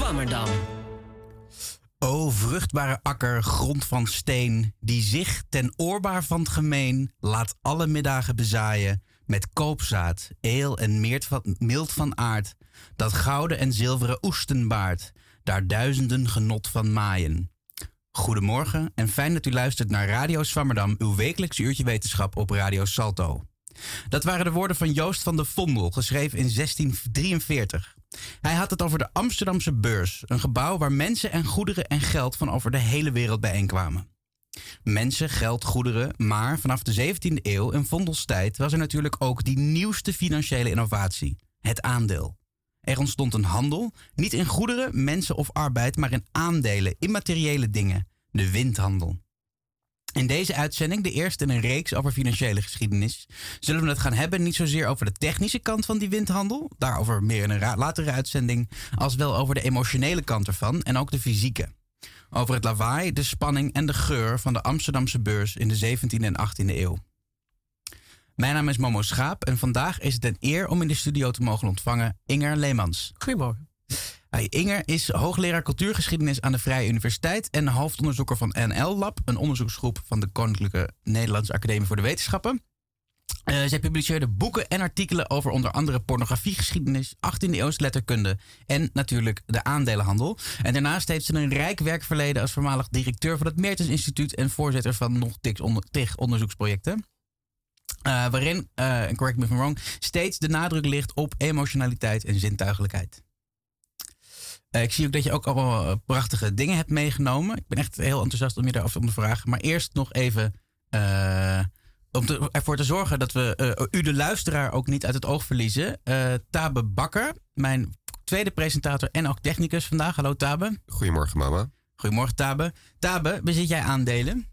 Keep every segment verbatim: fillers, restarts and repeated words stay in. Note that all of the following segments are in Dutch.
Swammerdam. O vruchtbare akker, grond van steen, die zich ten oorbaar van het gemeen laat alle middagen bezaaien met koopzaad, eel en meert van, mild van aard, dat gouden en zilveren oesten baart, daar duizenden genot van maaien. Goedemorgen en fijn dat u luistert naar Radio Swammerdam, uw wekelijks uurtje wetenschap op Radio Salto. Dat waren de woorden van Joost van de Vondel, geschreven in zestien drieënveertig. Hij had het over de Amsterdamse Beurs, een gebouw waar mensen en goederen en geld van over de hele wereld bijeenkwamen. Mensen, geld, goederen, maar vanaf de zeventiende eeuw in Vondels tijd was er natuurlijk ook die nieuwste financiële innovatie, het aandeel. Er ontstond een handel, niet in goederen, mensen of arbeid, maar in aandelen, immateriële dingen, de windhandel. In deze uitzending, de eerste in een reeks over financiële geschiedenis, zullen we het gaan hebben niet zozeer over de technische kant van die windhandel, daarover meer in een ra- latere uitzending, als wel over de emotionele kant ervan en ook de fysieke. Over het lawaai, de spanning en de geur van de Amsterdamse Beurs in de zeventiende en achttiende eeuw. Mijn naam is Momo Schaap en vandaag is het een eer om in de studio te mogen ontvangen Inger Leemans. Goedemorgen. Hey, Inger is hoogleraar cultuurgeschiedenis aan de Vrije Universiteit en hoofdonderzoeker van N L Lab, een onderzoeksgroep van de Koninklijke Nederlandse Academie voor de Wetenschappen. Uh, zij publiceerde boeken en artikelen over onder andere pornografiegeschiedenis, achttiende eeuwse letterkunde en natuurlijk de aandelenhandel. En daarnaast heeft ze een rijk werkverleden als voormalig directeur van het Meertens Instituut en voorzitter van nog tig onder, onderzoeksprojecten. Uh, waarin, uh, correct me if I'm wrong, steeds de nadruk ligt op emotionaliteit en zintuigelijkheid. Uh, ik zie ook dat je ook allemaal uh, prachtige dingen hebt meegenomen. Ik ben echt heel enthousiast om je daarover om te vragen. Maar eerst nog even uh, om te, ervoor te zorgen dat we uh, u de luisteraar ook niet uit het oog verliezen. Uh, Tabe Bakker, mijn tweede presentator en ook technicus vandaag. Hallo Tabe. Goedemorgen mama. Goedemorgen Tabe. Tabe, bezit jij aandelen?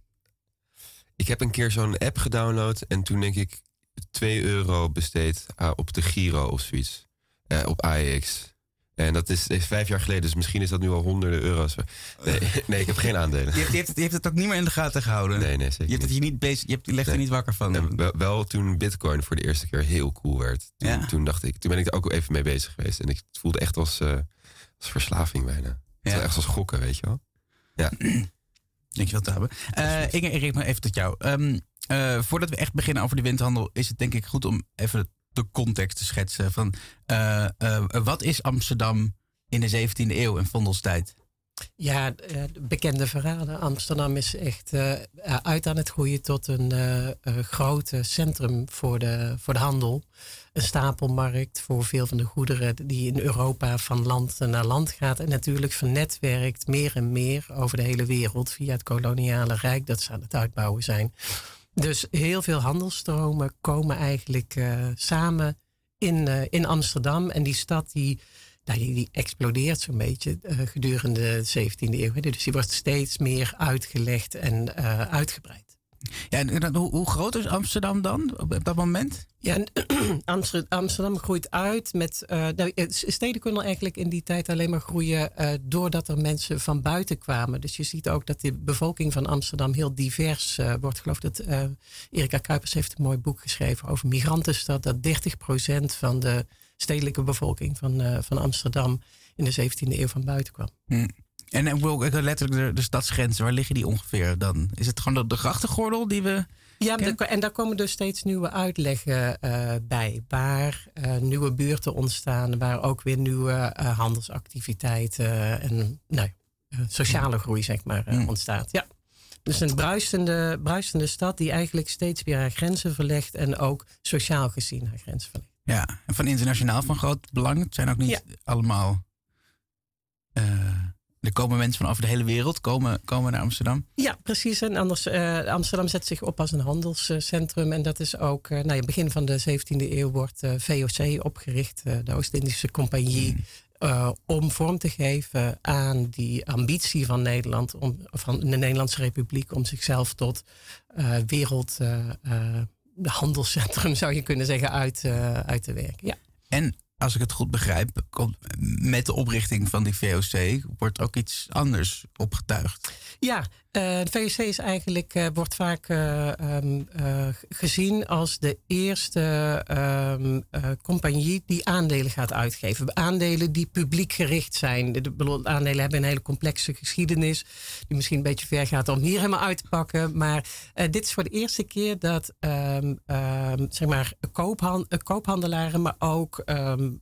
Ik heb een keer zo'n app gedownload en toen denk ik twee euro besteed uh, op de Giro of zoiets. Uh, op A E X. En dat is, is vijf jaar geleden, dus misschien is dat nu al honderden euro's. Nee, nee ik heb geen aandelen. Je hebt, je, hebt, je hebt het ook niet meer in de gaten gehouden? Nee, nee, zeker je hebt het hier niet bezig, je, hebt, je legt nee. er niet wakker van? En wel, wel toen Bitcoin voor de eerste keer heel cool werd. Toen, ja. toen dacht ik, toen ben ik er ook even mee bezig geweest. En ik het voelde echt als, uh, als verslaving bijna. Ja. Het echt als gokken, weet je wel. Ja. Dankjewel, Tabe. Uh, Inge, ik richt me even tot jou. Um, uh, voordat we echt beginnen over de windhandel, is het denk ik goed om even de context te schetsen. Van, uh, uh, wat is Amsterdam in de zeventiende eeuw in Vondelstijd? Ja, uh, bekende verhalen. Amsterdam is echt uh, uit aan het groeien tot een uh, uh, groot centrum voor de, voor de handel. Een stapelmarkt voor veel van de goederen die in Europa van land naar land gaat. En natuurlijk vernetwerkt meer en meer over de hele wereld via het koloniale rijk dat ze aan het uitbouwen zijn. Dus heel veel handelsstromen komen eigenlijk uh, samen in, uh, in Amsterdam. En die stad die, nou, die, die explodeert zo'n beetje uh, gedurende de zeventiende eeuw. Hè. Dus die wordt steeds meer uitgelegd en uh, uitgebreid. Ja, en hoe, hoe groot is Amsterdam dan op, op dat moment? Ja, Amsterdam groeit uit met. Uh, nou, steden kunnen eigenlijk in die tijd alleen maar groeien uh, doordat er mensen van buiten kwamen. Dus je ziet ook dat de bevolking van Amsterdam heel divers uh, wordt. Ik geloof dat uh, Erika Kuipers heeft een mooi boek geschreven over migrantenstad. Dat dertig procent van de stedelijke bevolking van, uh, van Amsterdam in de zeventiende eeuw van buiten kwam. Hmm. En letterlijk de, de stadsgrenzen, waar liggen die ongeveer dan? Is het gewoon de, de grachtengordel die we... Ja, de, en daar komen dus steeds nieuwe uitleggen uh, bij. Waar uh, nieuwe buurten ontstaan, waar ook weer nieuwe uh, handelsactiviteiten uh, en nou, uh, sociale groei zeg maar, uh, mm. ontstaat. Ja. Dus een bruisende, bruisende stad die eigenlijk steeds weer haar grenzen verlegt en ook sociaal gezien haar grenzen verlegt. Ja, en van internationaal van groot belang. Het zijn ook niet ja. allemaal... Uh, Er komen mensen van over de hele wereld komen, komen naar Amsterdam. Ja, precies. En anders, uh, Amsterdam zet zich op als een handelscentrum. En dat is ook, uh, nou ja, begin van de zeventiende eeuw wordt uh, V O C opgericht. Uh, de Oost-Indische Compagnie. Mm. Uh, om vorm te geven aan die ambitie van Nederland. Om, van de Nederlandse Republiek. Om zichzelf tot uh, wereld uh, uh, handelscentrum zou je kunnen zeggen uit, uh, uit te werken. Ja. En als ik het goed begrijp, met de oprichting van die V O C wordt ook iets anders opgetuigd. Ja, Uh, de V O C is eigenlijk, uh, wordt vaak uh, um, uh, gezien als de eerste um, uh, compagnie die aandelen gaat uitgeven. Aandelen die publiek gericht zijn. De, de aandelen hebben een hele complexe geschiedenis, die misschien een beetje ver gaat om hier helemaal uit te pakken. Maar uh, dit is voor de eerste keer dat um, um, zeg maar, koophan- koophandelaren, maar ook um,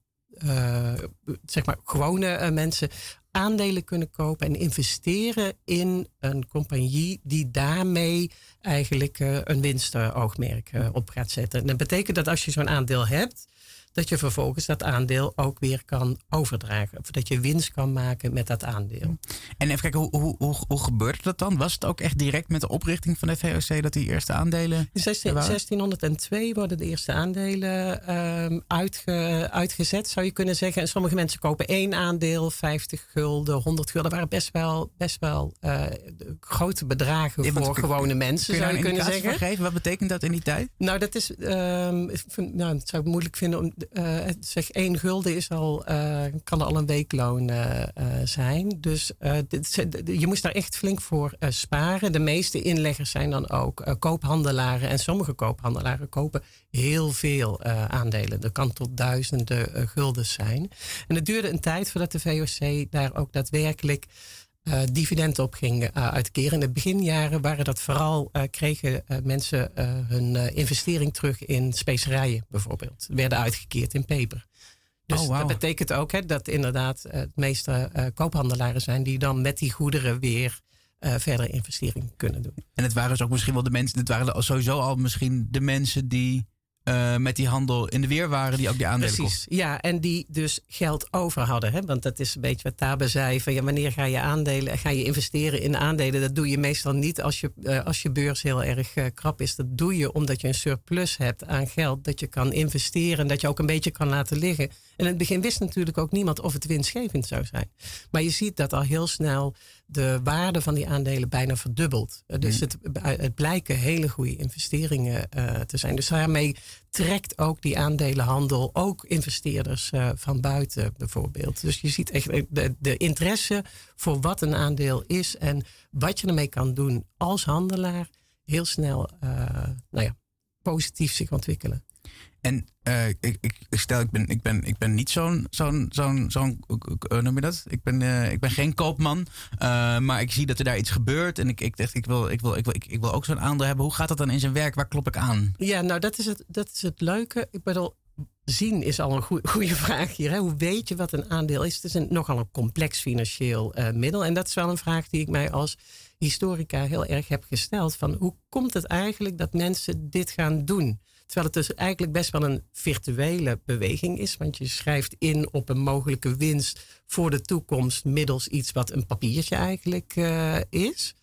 uh, zeg maar, gewone uh, mensen aandelen kunnen kopen en investeren in een compagnie die daarmee eigenlijk uh, een winstoogmerk uh, op gaat zetten. En dat betekent dat als je zo'n aandeel hebt, dat je vervolgens dat aandeel ook weer kan overdragen. Of dat je winst kan maken met dat aandeel. En even kijken, hoe, hoe, hoe, hoe gebeurde dat dan? Was het ook echt direct met de oprichting van de V O C dat die eerste aandelen... In zestienhonderdtwee worden de eerste aandelen um, uitge, uitgezet, zou je kunnen zeggen. En sommige mensen kopen één aandeel, vijftig gulden, honderd gulden. Dat waren best wel, best wel uh, grote bedragen ja, voor gewone mensen, kun je zou je kunnen zeggen. Van geven? Wat betekent dat in die tijd? Nou, dat is, um, nou, dat zou ik moeilijk vinden om... Uh, zeg één gulden is al, uh, kan al een weekloon uh, uh, zijn. Dus uh, dit, je moest daar echt flink voor uh, sparen. De meeste inleggers zijn dan ook uh, koophandelaren. En sommige koophandelaren kopen heel veel uh, aandelen. Dat kan tot duizenden uh, guldens zijn. En het duurde een tijd voordat de V O C daar ook daadwerkelijk Uh, dividend op ging uh, uitkeren. In de beginjaren waren dat vooral, uh, kregen uh, mensen uh, hun uh, investering terug in specerijen bijvoorbeeld. Werden uitgekeerd in peper. Dus oh, wow. Dat betekent ook hè, dat inderdaad uh, het meeste uh, koophandelaren zijn die dan met die goederen weer uh, verder investeringen kunnen doen. En het waren dus ook misschien wel de mensen, het waren sowieso al misschien de mensen die Uh, met die handel in de weer waren die ook die aandelen Precies, kochten. Ja, en die dus geld over hadden. Hè? Want dat is een beetje wat Tabe zei. Van, ja, wanneer ga je aandelen, ga je investeren in aandelen? Dat doe je meestal niet als je, uh, als je beurs heel erg uh, krap is. Dat doe je omdat je een surplus hebt aan geld. Dat je kan investeren en dat je ook een beetje kan laten liggen. En in het begin wist natuurlijk ook niemand of het winstgevend zou zijn. Maar je ziet dat al heel snel de waarde van die aandelen bijna verdubbelt. Uh, dus mm. het, het blijken hele goede investeringen uh, te zijn. Dus daarmee trekt ook die aandelenhandel ook investeerders uh, van buiten bijvoorbeeld. Dus je ziet echt de, de interesse voor wat een aandeel is en wat je ermee kan doen als handelaar heel snel uh, nou ja, positief zich ontwikkelen. En uh, ik, ik stel, ik ben, ik ben, ik ben niet zo'n, zo'n, zo'n, zo'n hoe noem je dat? Ik ben, uh, ik ben geen koopman, uh, maar ik zie dat er daar iets gebeurt en ik, ik dacht, ik wil, ik wil, ik wil, ik, ik wil ook zo'n aandeel hebben. Hoe gaat dat dan in zijn werk? Waar klop ik aan? Ja, nou dat is het, dat is het leuke. Ik bedoel, zien is al een goede vraag hier. Hè? Hoe weet je wat een aandeel is? Het is een, nogal een complex financieel uh, middel en dat is wel een vraag die ik mij als historica heel erg heb gesteld. Van hoe komt het eigenlijk dat mensen dit gaan doen? Terwijl het dus eigenlijk best wel een virtuele beweging is. Want je schrijft in op een mogelijke winst voor de toekomst middels iets wat een papiertje eigenlijk uh, is.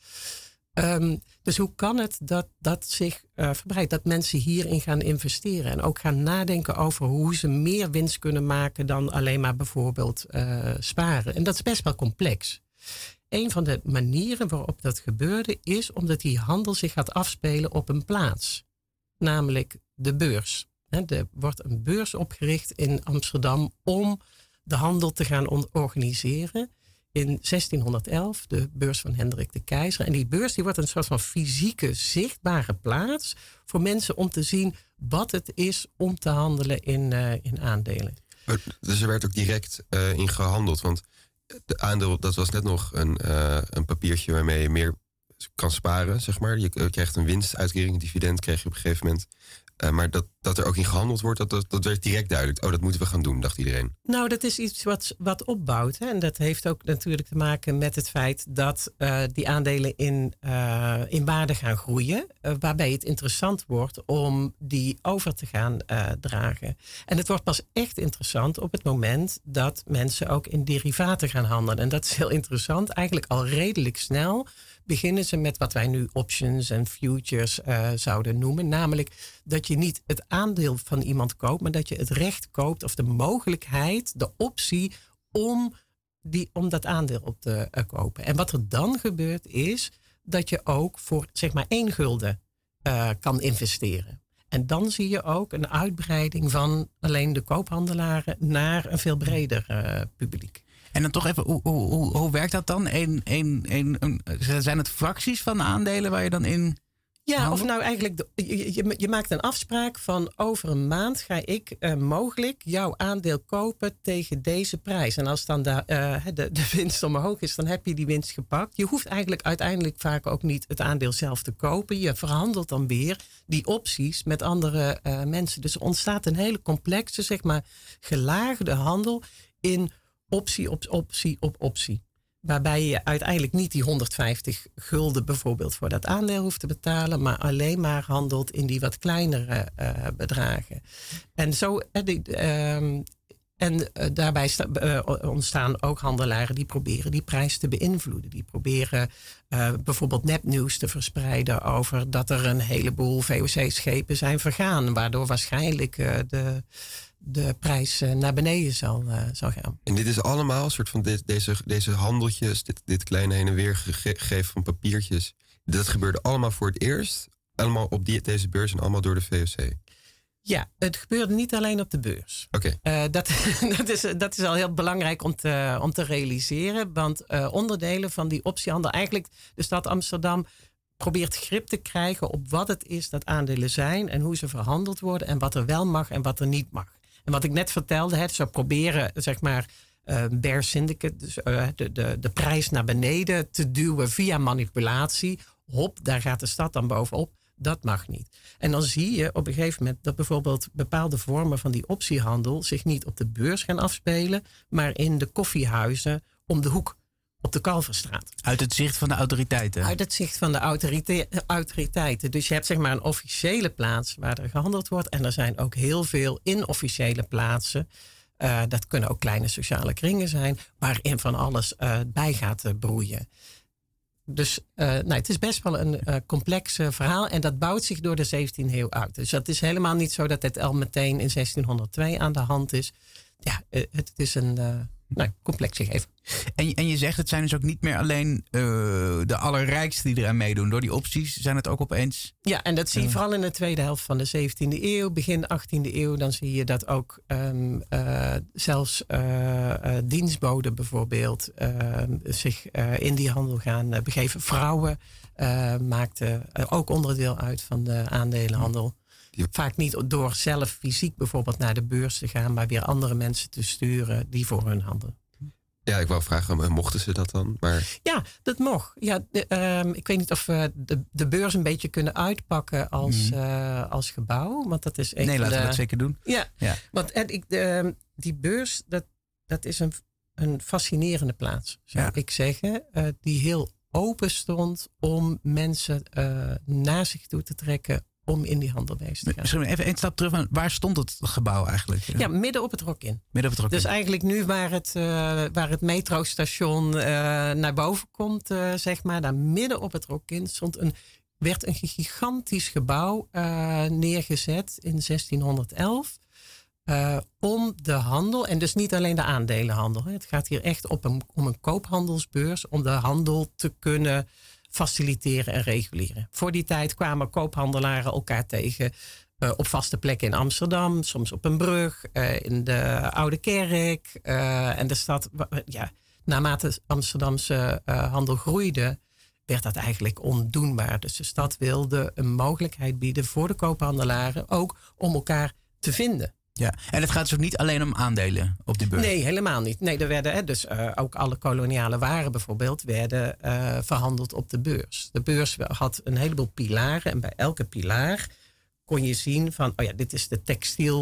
Um, dus hoe kan het dat dat zich uh, verbreidt? Dat mensen hierin gaan investeren. En ook gaan nadenken over hoe ze meer winst kunnen maken dan alleen maar bijvoorbeeld uh, sparen. En dat is best wel complex. Een van de manieren waarop dat gebeurde is omdat die handel zich gaat afspelen op een plaats. Namelijk de beurs. Er wordt een beurs opgericht in Amsterdam om de handel te gaan organiseren. In zestienhonderdelf, de beurs van Hendrik de Keizer. En die beurs die wordt een soort van fysieke, zichtbare plaats voor mensen om te zien wat het is om te handelen in, uh, in aandelen. Dus er werd ook direct uh, in gehandeld. Want de aandeel, dat was net nog een, uh, een papiertje waarmee je meer kan sparen, zeg maar. Je krijgt een winstuitkering, een dividend krijg je op een gegeven moment. Uh, maar dat, dat er ook in gehandeld wordt, dat, dat, dat werd direct duidelijk. Oh, dat moeten we gaan doen, dacht iedereen. Nou, dat is iets wat, wat opbouwt. Hè? En dat heeft ook natuurlijk te maken met het feit dat uh, die aandelen in, uh, in waarde gaan groeien. Uh, waarbij het interessant wordt om die over te gaan uh, dragen. En het wordt pas echt interessant op het moment dat mensen ook in derivaten gaan handelen. En dat is heel interessant. Eigenlijk al redelijk snel beginnen ze met wat wij nu options en futures uh, zouden noemen. Namelijk dat je niet het aandeel van iemand koopt, maar dat je het recht koopt of de mogelijkheid, de optie om, die, om dat aandeel op te uh, kopen. En wat er dan gebeurt is dat je ook voor zeg maar één gulden uh, kan investeren. En dan zie je ook een uitbreiding van alleen de koophandelaren naar een veel breder uh, publiek. En dan toch even, hoe, hoe, hoe, hoe werkt dat dan? Een, een, een, een, zijn het fracties van aandelen waar je dan in... Ja, of nou eigenlijk, de, je, je, je maakt een afspraak van over een maand ga ik uh, mogelijk jouw aandeel kopen tegen deze prijs. En als dan de, uh, de, de winst omhoog is, dan heb je die winst gepakt. Je hoeft eigenlijk uiteindelijk vaak ook niet het aandeel zelf te kopen. Je verhandelt dan weer die opties met andere uh, mensen. Dus er ontstaat een hele complexe, zeg maar, gelaagde handel in optie op optie op optie. Waarbij je uiteindelijk niet die honderdvijftig gulden bijvoorbeeld voor dat aandeel hoeft te betalen. Maar alleen maar handelt in die wat kleinere uh, bedragen. En, zo, uh, die, uh, en uh, daarbij sta, uh, ontstaan ook handelaren die proberen die prijs te beïnvloeden. Die proberen uh, bijvoorbeeld nepnieuws te verspreiden over dat er een heleboel V O C-schepen zijn vergaan. Waardoor waarschijnlijk uh, de... de prijs naar beneden zal, uh, zal gaan. En dit is allemaal een soort van dit, deze, deze handeltjes, dit, dit kleine heen en weer gegeven van papiertjes. Dat gebeurde allemaal voor het eerst. Allemaal op die, deze beurs en allemaal door de V O C. Ja, het gebeurde niet alleen op de beurs. Oké. Okay. Uh, dat, dat, is, dat is al heel belangrijk om te, om te realiseren. Want uh, onderdelen van die optiehandel, eigenlijk de stad Amsterdam probeert grip te krijgen op wat het is dat aandelen zijn en hoe ze verhandeld worden en wat er wel mag en wat er niet mag. En wat ik net vertelde, hè, ze proberen zeg maar uh, bear syndicate, dus uh, de, de, de prijs naar beneden te duwen via manipulatie. Hop, daar gaat de stad dan bovenop. Dat mag niet. En dan zie je op een gegeven moment dat bijvoorbeeld bepaalde vormen van die optiehandel zich niet op de beurs gaan afspelen, maar in de koffiehuizen om de hoek op de Kalverstraat. Uit het zicht van de autoriteiten? Uit het zicht van de autorite- autoriteiten. Dus je hebt zeg maar een officiële plaats waar er gehandeld wordt. En er zijn ook heel veel inofficiële plaatsen. Uh, dat kunnen ook kleine sociale kringen zijn. Waarin van alles uh, bij gaat uh, broeien. Dus uh, nou, het is best wel een uh, complex uh, verhaal. En dat bouwt zich door de zeventiende eeuw uit. Dus dat is helemaal niet zo dat het al meteen in zestienhonderdtwee aan de hand is. Ja, uh, het is een... Uh, Nou, complex gegeven. En, en je zegt, het zijn dus ook niet meer alleen uh, de allerrijksten die eraan meedoen. Door die opties zijn het ook opeens... Ja, en dat zie je uh, vooral in de tweede helft van de zeventiende eeuw. Begin achttiende eeuw, dan zie je dat ook um, uh, zelfs uh, uh, dienstboden bijvoorbeeld uh, zich uh, in die handel gaan uh, begeven. Vrouwen uh, maakten uh, ook onderdeel uit van de aandelenhandel. Die... Vaak niet door zelf fysiek bijvoorbeeld naar de beurs te gaan, maar weer andere mensen te sturen die voor hun handelen. Ja, ik wou vragen, mochten ze dat dan? Maar... Ja, dat mocht. Ja, de, um, ik weet niet of we de, de beurs een beetje kunnen uitpakken als, mm. uh, als gebouw. Want dat is nee, laten de... we dat zeker doen. Ja, ja. Want en ik, de, die beurs, dat, dat is een, een fascinerende plaats, zou ja. ik zeggen. Uh, die heel open stond om mensen uh, naar zich toe te trekken om in die handel bezig te gaan. Misschien even een stap terug. Waar stond het gebouw eigenlijk? Ja, midden op het Rokin. Midden op het Rokin. Dus eigenlijk nu waar het, uh, waar het metrostation uh, naar boven komt, uh, zeg maar, daar midden op het Rokin stond een, werd een gigantisch gebouw uh, neergezet in zestienhonderdelf. Uh, om de handel, en dus niet alleen de aandelenhandel. Hè. Het gaat hier echt op een, om een koophandelsbeurs, om de handel te kunnen faciliteren en reguleren. Voor die tijd kwamen koophandelaren elkaar tegen uh, op vaste plekken in Amsterdam, soms op een brug, uh, in de Oude Kerk. Uh, en de stad, ja, naarmate Amsterdamse uh, handel groeide, werd dat eigenlijk ondoenbaar. Dus de stad wilde een mogelijkheid bieden voor de koophandelaren ook om elkaar te vinden. Ja, en het gaat dus ook niet alleen om aandelen op die beurs? Nee, helemaal niet. Nee, er werden hè, dus uh, ook alle koloniale waren bijvoorbeeld werden uh, verhandeld op de beurs. De beurs had een heleboel pilaren en bij elke pilaar kon je zien van, oh ja, dit is de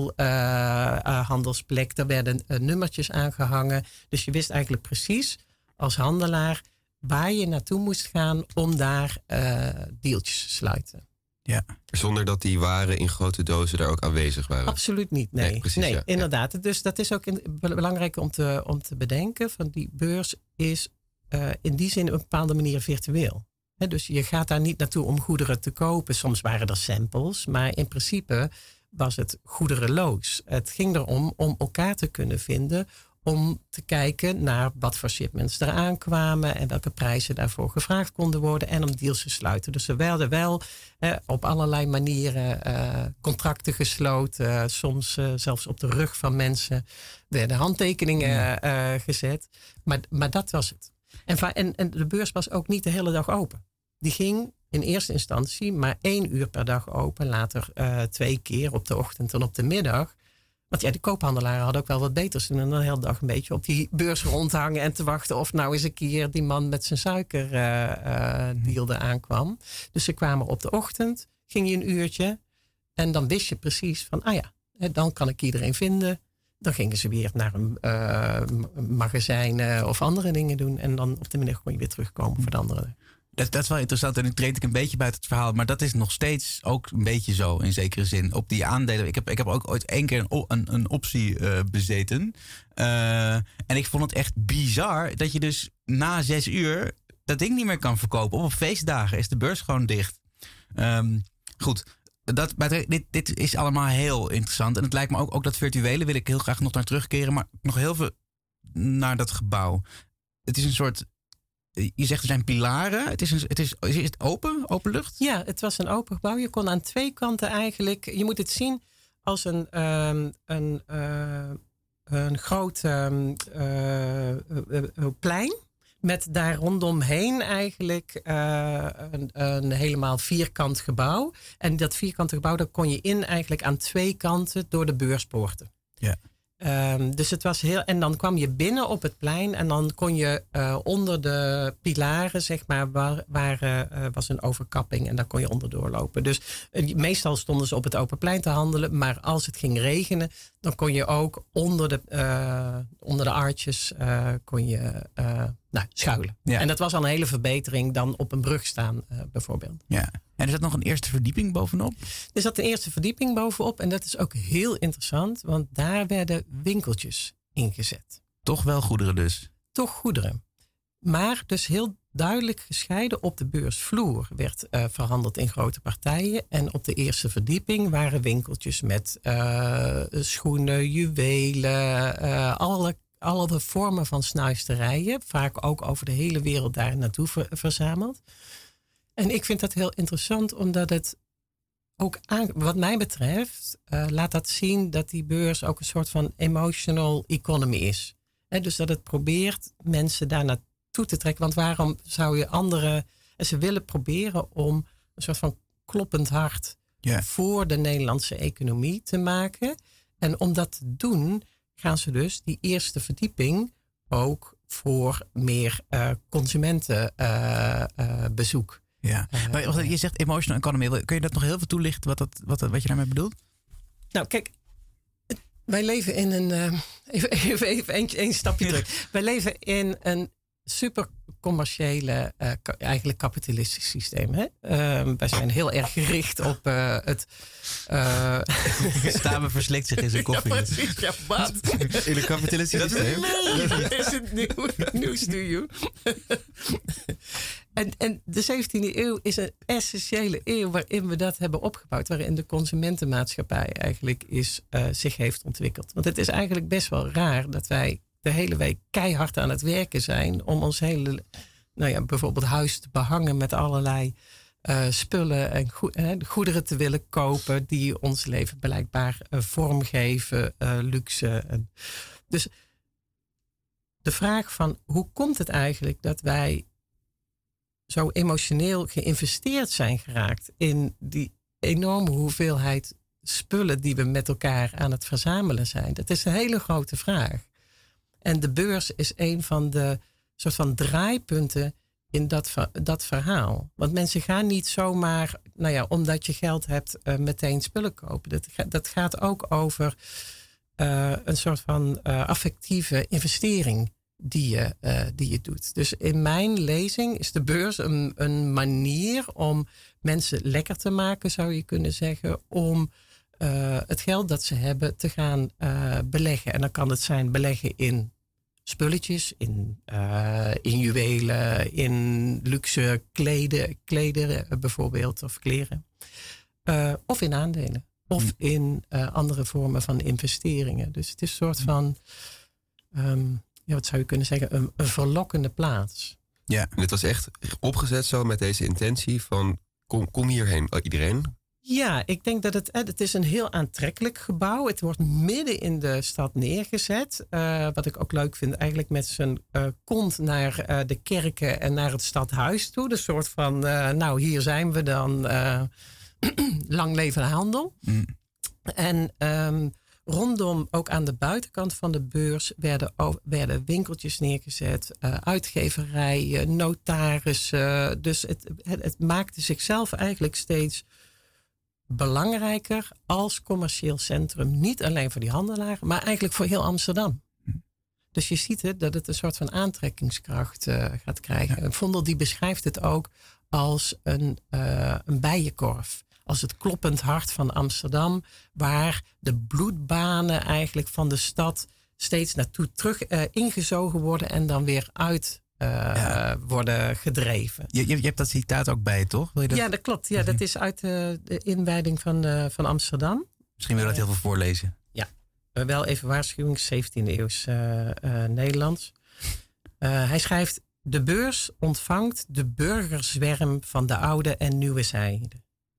textielhandelsplek. Uh, uh, Daar werden uh, nummertjes aangehangen. Dus je wist eigenlijk precies als handelaar waar je naartoe moest gaan om daar uh, deeltjes te sluiten. Ja. Zonder dat die waren in grote dozen daar ook aanwezig waren? Absoluut niet, nee. Nee, precies, nee ja. inderdaad. Ja. Dus dat is ook in, belangrijk om te, om te bedenken. Van die beurs is uh, in die zin op een bepaalde manier virtueel. He, dus je gaat daar niet naartoe om goederen te kopen. Soms waren er samples, maar in principe was het goederenloos. Het ging erom om elkaar te kunnen vinden om te kijken naar wat voor shipments er aankwamen en welke prijzen daarvoor gevraagd konden worden en om deals te sluiten. Dus er werden wel eh, op allerlei manieren uh, contracten gesloten, uh, soms uh, zelfs op de rug van mensen werden handtekeningen uh, gezet. Maar, maar dat was het. En, en, en de beurs was ook niet de hele dag open. Die ging in eerste instantie maar één uur per dag open. Later uh, twee keer op de ochtend en op de middag. Want ja, de koophandelaren hadden ook wel wat beters te doen dan de hele dag een beetje op die beurs rondhangen en te wachten of nou eens een keer die man met zijn suiker uh, uh, dealde aankwam. Dus ze kwamen op de ochtend, ging je een uurtje en dan wist je precies van, ah ja, dan kan ik iedereen vinden. Dan gingen ze weer naar een uh, magazijn uh, of andere dingen doen en dan op de middag kon je weer terugkomen voor de andere. Dat, dat is wel interessant en nu treed ik een beetje buiten het verhaal. Maar dat is nog steeds ook een beetje zo in zekere zin. Op die aandelen. Ik heb, ik heb ook ooit één keer een, een, een optie uh, bezeten. Uh, en ik vond het echt bizar dat je dus na zes uur dat ding niet meer kan verkopen. Of op feestdagen is de beurs gewoon dicht. Um, goed, dat, maar dit, dit is allemaal heel interessant. En het lijkt me ook, ook dat virtuele wil ik heel graag nog naar terugkeren. Maar nog heel veel naar dat gebouw. Het is een soort... Je zegt er zijn pilaren. Het is, een, het is, is het open? Open lucht? Ja, het was een open gebouw. Je kon aan twee kanten eigenlijk... Je moet het zien als een, um, een, uh, een groot um, uh, uh, uh, plein. Met daar rondomheen eigenlijk uh, een, een helemaal vierkant gebouw. En dat vierkante gebouw, daar kon je in eigenlijk aan twee kanten door de beurspoorten. Ja. Um, dus het was heel. En dan kwam je binnen op het plein en dan kon je uh, onder de pilaren, zeg maar, waar, waar uh, was een overkapping en daar kon je onderdoor lopen. Dus uh, meestal stonden ze op het open plein te handelen, maar als het ging regenen, dan kon je ook onder de, uh, onder de arches uh, kon je uh, nou, schuilen. Ja. En dat was al een hele verbetering dan op een brug staan, uh, bijvoorbeeld. Ja. En er zat nog een eerste verdieping bovenop? Er zat een eerste verdieping bovenop. En dat is ook heel interessant. Want daar werden winkeltjes ingezet. Toch wel goederen dus? Toch goederen. Maar dus heel duidelijk gescheiden op de beursvloer werd uh, verhandeld in grote partijen. En op de eerste verdieping waren winkeltjes met uh, schoenen, juwelen, uh, alle, alle vormen van snuisterijen. Vaak ook over de hele wereld daar naartoe ver, verzameld. En ik vind dat heel interessant, omdat het ook, aan, wat mij betreft, uh, laat dat zien dat die beurs ook een soort van emotional economy is. He, dus dat het probeert mensen daar naartoe te trekken. Want waarom zou je anderen... En ze willen proberen om een soort van kloppend hart yeah. voor de Nederlandse economie te maken. En om dat te doen, gaan ze dus die eerste verdieping ook voor meer uh, consumentenbezoek. Uh, uh, Ja, maar je zegt emotional economy. Kun je dat nog heel veel toelichten wat, dat, wat, wat je daarmee bedoelt? Nou, kijk, wij leven in een... Uh, even even, even een, een stapje ja. terug. Wij leven in een super commerciële, uh, ka- eigenlijk kapitalistisch systeem. Hè? Uh, wij zijn heel erg gericht op uh, het... Uh... Samen verslikt zich in zijn koffie. Ja, precies. Ja, wat? In een kapitalistisch systeem? Nee, dat is het nieuw, nieuws to you. En, en de zeventiende eeuw is een essentiële eeuw waarin we dat hebben opgebouwd. Waarin de consumentenmaatschappij eigenlijk is, uh, zich heeft ontwikkeld. Want het is eigenlijk best wel raar dat wij de hele week keihard aan het werken zijn. Om ons hele, nou ja, bijvoorbeeld huis te behangen met allerlei uh, spullen en go- uh, goederen te willen kopen. Die ons leven blijkbaar uh, vormgeven, uh, luxe. En dus de vraag van hoe komt het eigenlijk dat wij zo emotioneel geïnvesteerd zijn geraakt in die enorme hoeveelheid spullen die we met elkaar aan het verzamelen zijn. Dat is een hele grote vraag. En de beurs is een van de soort van draaipunten in dat, dat verhaal. Want mensen gaan niet zomaar, nou ja, omdat je geld hebt, uh, meteen spullen kopen. Dat, dat gaat ook over uh, een soort van uh, affectieve investering die je, uh, die je doet. Dus in mijn lezing is de beurs een, een manier om mensen lekker te maken, zou je kunnen zeggen, om uh, het geld dat ze hebben te gaan uh, beleggen. En dan kan het zijn beleggen in spulletjes, in, uh, in juwelen, in luxe kleden, klederen bijvoorbeeld, of kleren. Uh, of in aandelen. Of in uh, andere vormen van investeringen. Dus het is een soort van um, ja, wat zou je kunnen zeggen, een, een verlokkende plaats. Ja. En het was echt opgezet zo met deze intentie van kom, kom hierheen, iedereen. Ja, ik denk dat het, het is een heel aantrekkelijk gebouw. Het wordt midden in de stad neergezet. Uh, wat ik ook leuk vind, eigenlijk met zijn uh, kont naar uh, de kerken en naar het stadhuis toe. De soort van, uh, nou hier zijn we dan, uh, lang leven de handel. Mm. En um, rondom, ook aan de buitenkant van de beurs, werden, werden winkeltjes neergezet. Uh, uitgeverijen, notarissen. Dus het, het, het maakte zichzelf eigenlijk steeds belangrijker als commercieel centrum. Niet alleen voor die handelaren, maar eigenlijk voor heel Amsterdam. Dus je ziet het, dat het een soort van aantrekkingskracht uh, gaat krijgen. Ja. Vondel die beschrijft het ook als een, uh, een bijenkorf. Als het kloppend hart van Amsterdam, waar de bloedbanen eigenlijk van de stad steeds naartoe terug uh, ingezogen worden en dan weer uit Uh, ja. worden gedreven. Je, je, je hebt dat citaat ook bij, toch? Wil je dat? Ja, dat klopt. Ja, dat is uit uh, de inwijding van, uh, van Amsterdam. Misschien wil je dat heel veel voorlezen. Ja, uh, wel even waarschuwing, zeventiende eeuws uh, uh, Nederlands. Uh, hij schrijft: de beurs ontvangt de burgerzwerm van de oude en nieuwe zijde.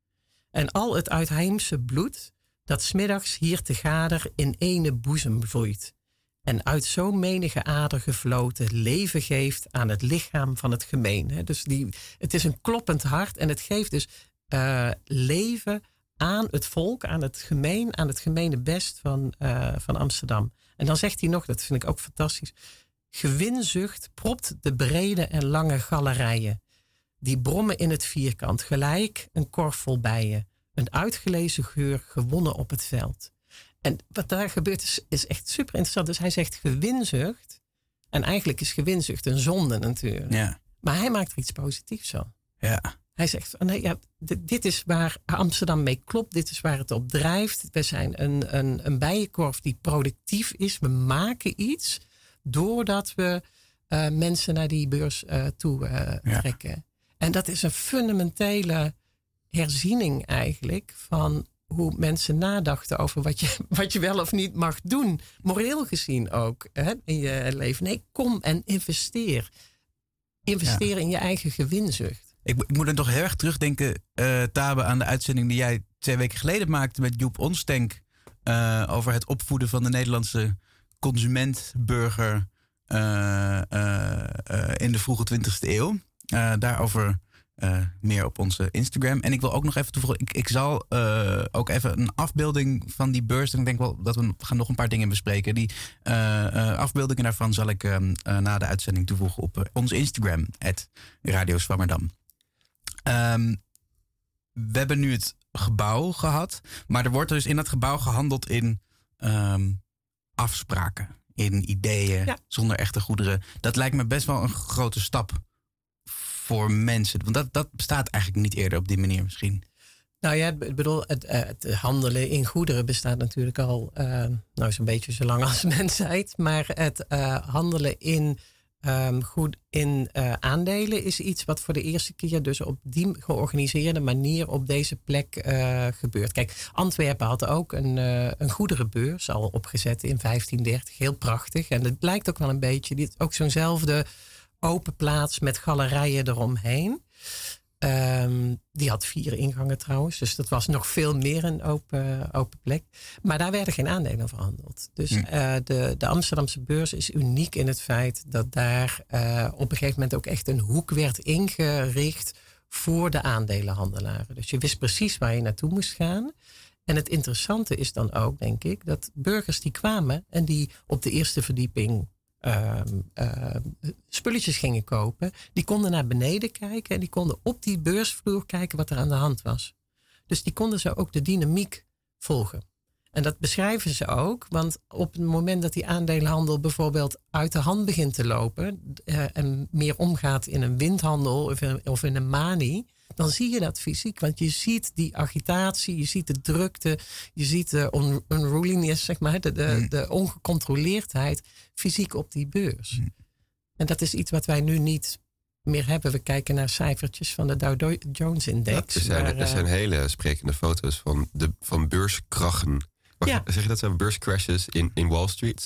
En al het uitheemse bloed dat 's middags hier te Gader in ene boezem vloeit. En uit zo'n menige ader gefloten leven geeft aan het lichaam van het gemeen. Dus die, het is een kloppend hart en het geeft dus uh, leven aan het volk, aan het gemeen, aan het gemene best van, uh, van Amsterdam. En dan zegt hij nog, dat vind ik ook fantastisch: gewinzucht propt de brede en lange galerijen. Die brommen in het vierkant, gelijk een korf vol bijen. Een uitgelezen geur gewonnen op het veld. En wat daar gebeurt is, is echt super interessant. Dus hij zegt gewinzucht. En eigenlijk is gewinzucht een zonde natuurlijk. Ja. Maar hij maakt er iets positiefs van. Ja. Hij zegt, nee, ja, d- dit is waar Amsterdam mee klopt. Dit is waar het op drijft. We zijn een, een, een bijenkorf die productief is. We maken iets doordat we uh, mensen naar die beurs uh, toe uh, ja. trekken. En dat is een fundamentele herziening eigenlijk van hoe mensen nadachten over wat je, wat je wel of niet mag doen. Moreel gezien ook, hè, in je leven. Nee, kom en investeer. Investeer ja. in je eigen gewinzucht. Ik, ik moet er toch heel erg terugdenken, uh, Tabe, aan de uitzending die jij twee weken geleden maakte met Joep Onstenk. Uh, over het opvoeden van de Nederlandse consument-burger uh, uh, uh, in de vroege twintigste eeuw. Uh, daarover Uh, meer op onze Instagram. En ik wil ook nog even toevoegen, ik, ik zal uh, ook even een afbeelding van die beurs, en ik denk wel dat we gaan nog een paar dingen bespreken. Die uh, uh, afbeeldingen daarvan zal ik uh, uh, na de uitzending toevoegen op uh, onze Instagram, at Radio Swammerdam. Um, we hebben nu het gebouw gehad, maar er wordt dus in dat gebouw gehandeld in um, afspraken, in ideeën, ja. zonder echte goederen. Dat lijkt me best wel een grote stap voor mensen. Want dat, dat bestaat eigenlijk niet eerder op die manier misschien. Nou ja, ik bedoel, het, het handelen in goederen bestaat natuurlijk al uh, nou zo'n beetje zo lang als mensheid. Maar het uh, handelen in, um, goed, in uh, aandelen is iets wat voor de eerste keer dus op die georganiseerde manier op deze plek uh, gebeurt. Kijk, Antwerpen had ook een, uh, een goederenbeurs al opgezet in vijftien dertig. Heel prachtig. En het blijkt ook wel een beetje, dit, ook zo'nzelfde open plaats met galerijen eromheen. Um, die had vier ingangen trouwens. Dus dat was nog veel meer een open, open plek. Maar daar werden geen aandelen verhandeld. Dus uh, de, de Amsterdamse beurs is uniek in het feit dat daar uh, op een gegeven moment ook echt een hoek werd ingericht voor de aandelenhandelaren. Dus je wist precies waar je naartoe moest gaan. En het interessante is dan ook, denk ik, dat burgers die kwamen en die op de eerste verdieping Uh, uh, spulletjes gingen kopen, die konden naar beneden kijken en die konden op die beursvloer kijken wat er aan de hand was. Dus die konden zo ook de dynamiek volgen. En dat beschrijven ze ook, want op het moment dat die aandelenhandel bijvoorbeeld uit de hand begint te lopen uh, en meer omgaat in een windhandel of in, of in een manie, dan zie je dat fysiek. Want je ziet die agitatie, je ziet de drukte, je ziet de un- unruliness, zeg maar, de, de, mm. de ongecontroleerdheid fysiek op die beurs. Mm. En dat is iets wat wij nu niet meer hebben. We kijken naar cijfertjes van de Dow Jones-index. Ja, er, zijn, maar, er zijn hele sprekende foto's van, de, van beurskrachen. Wacht, ja. Zeg je dat zijn beurscrashes in, in Wall Street?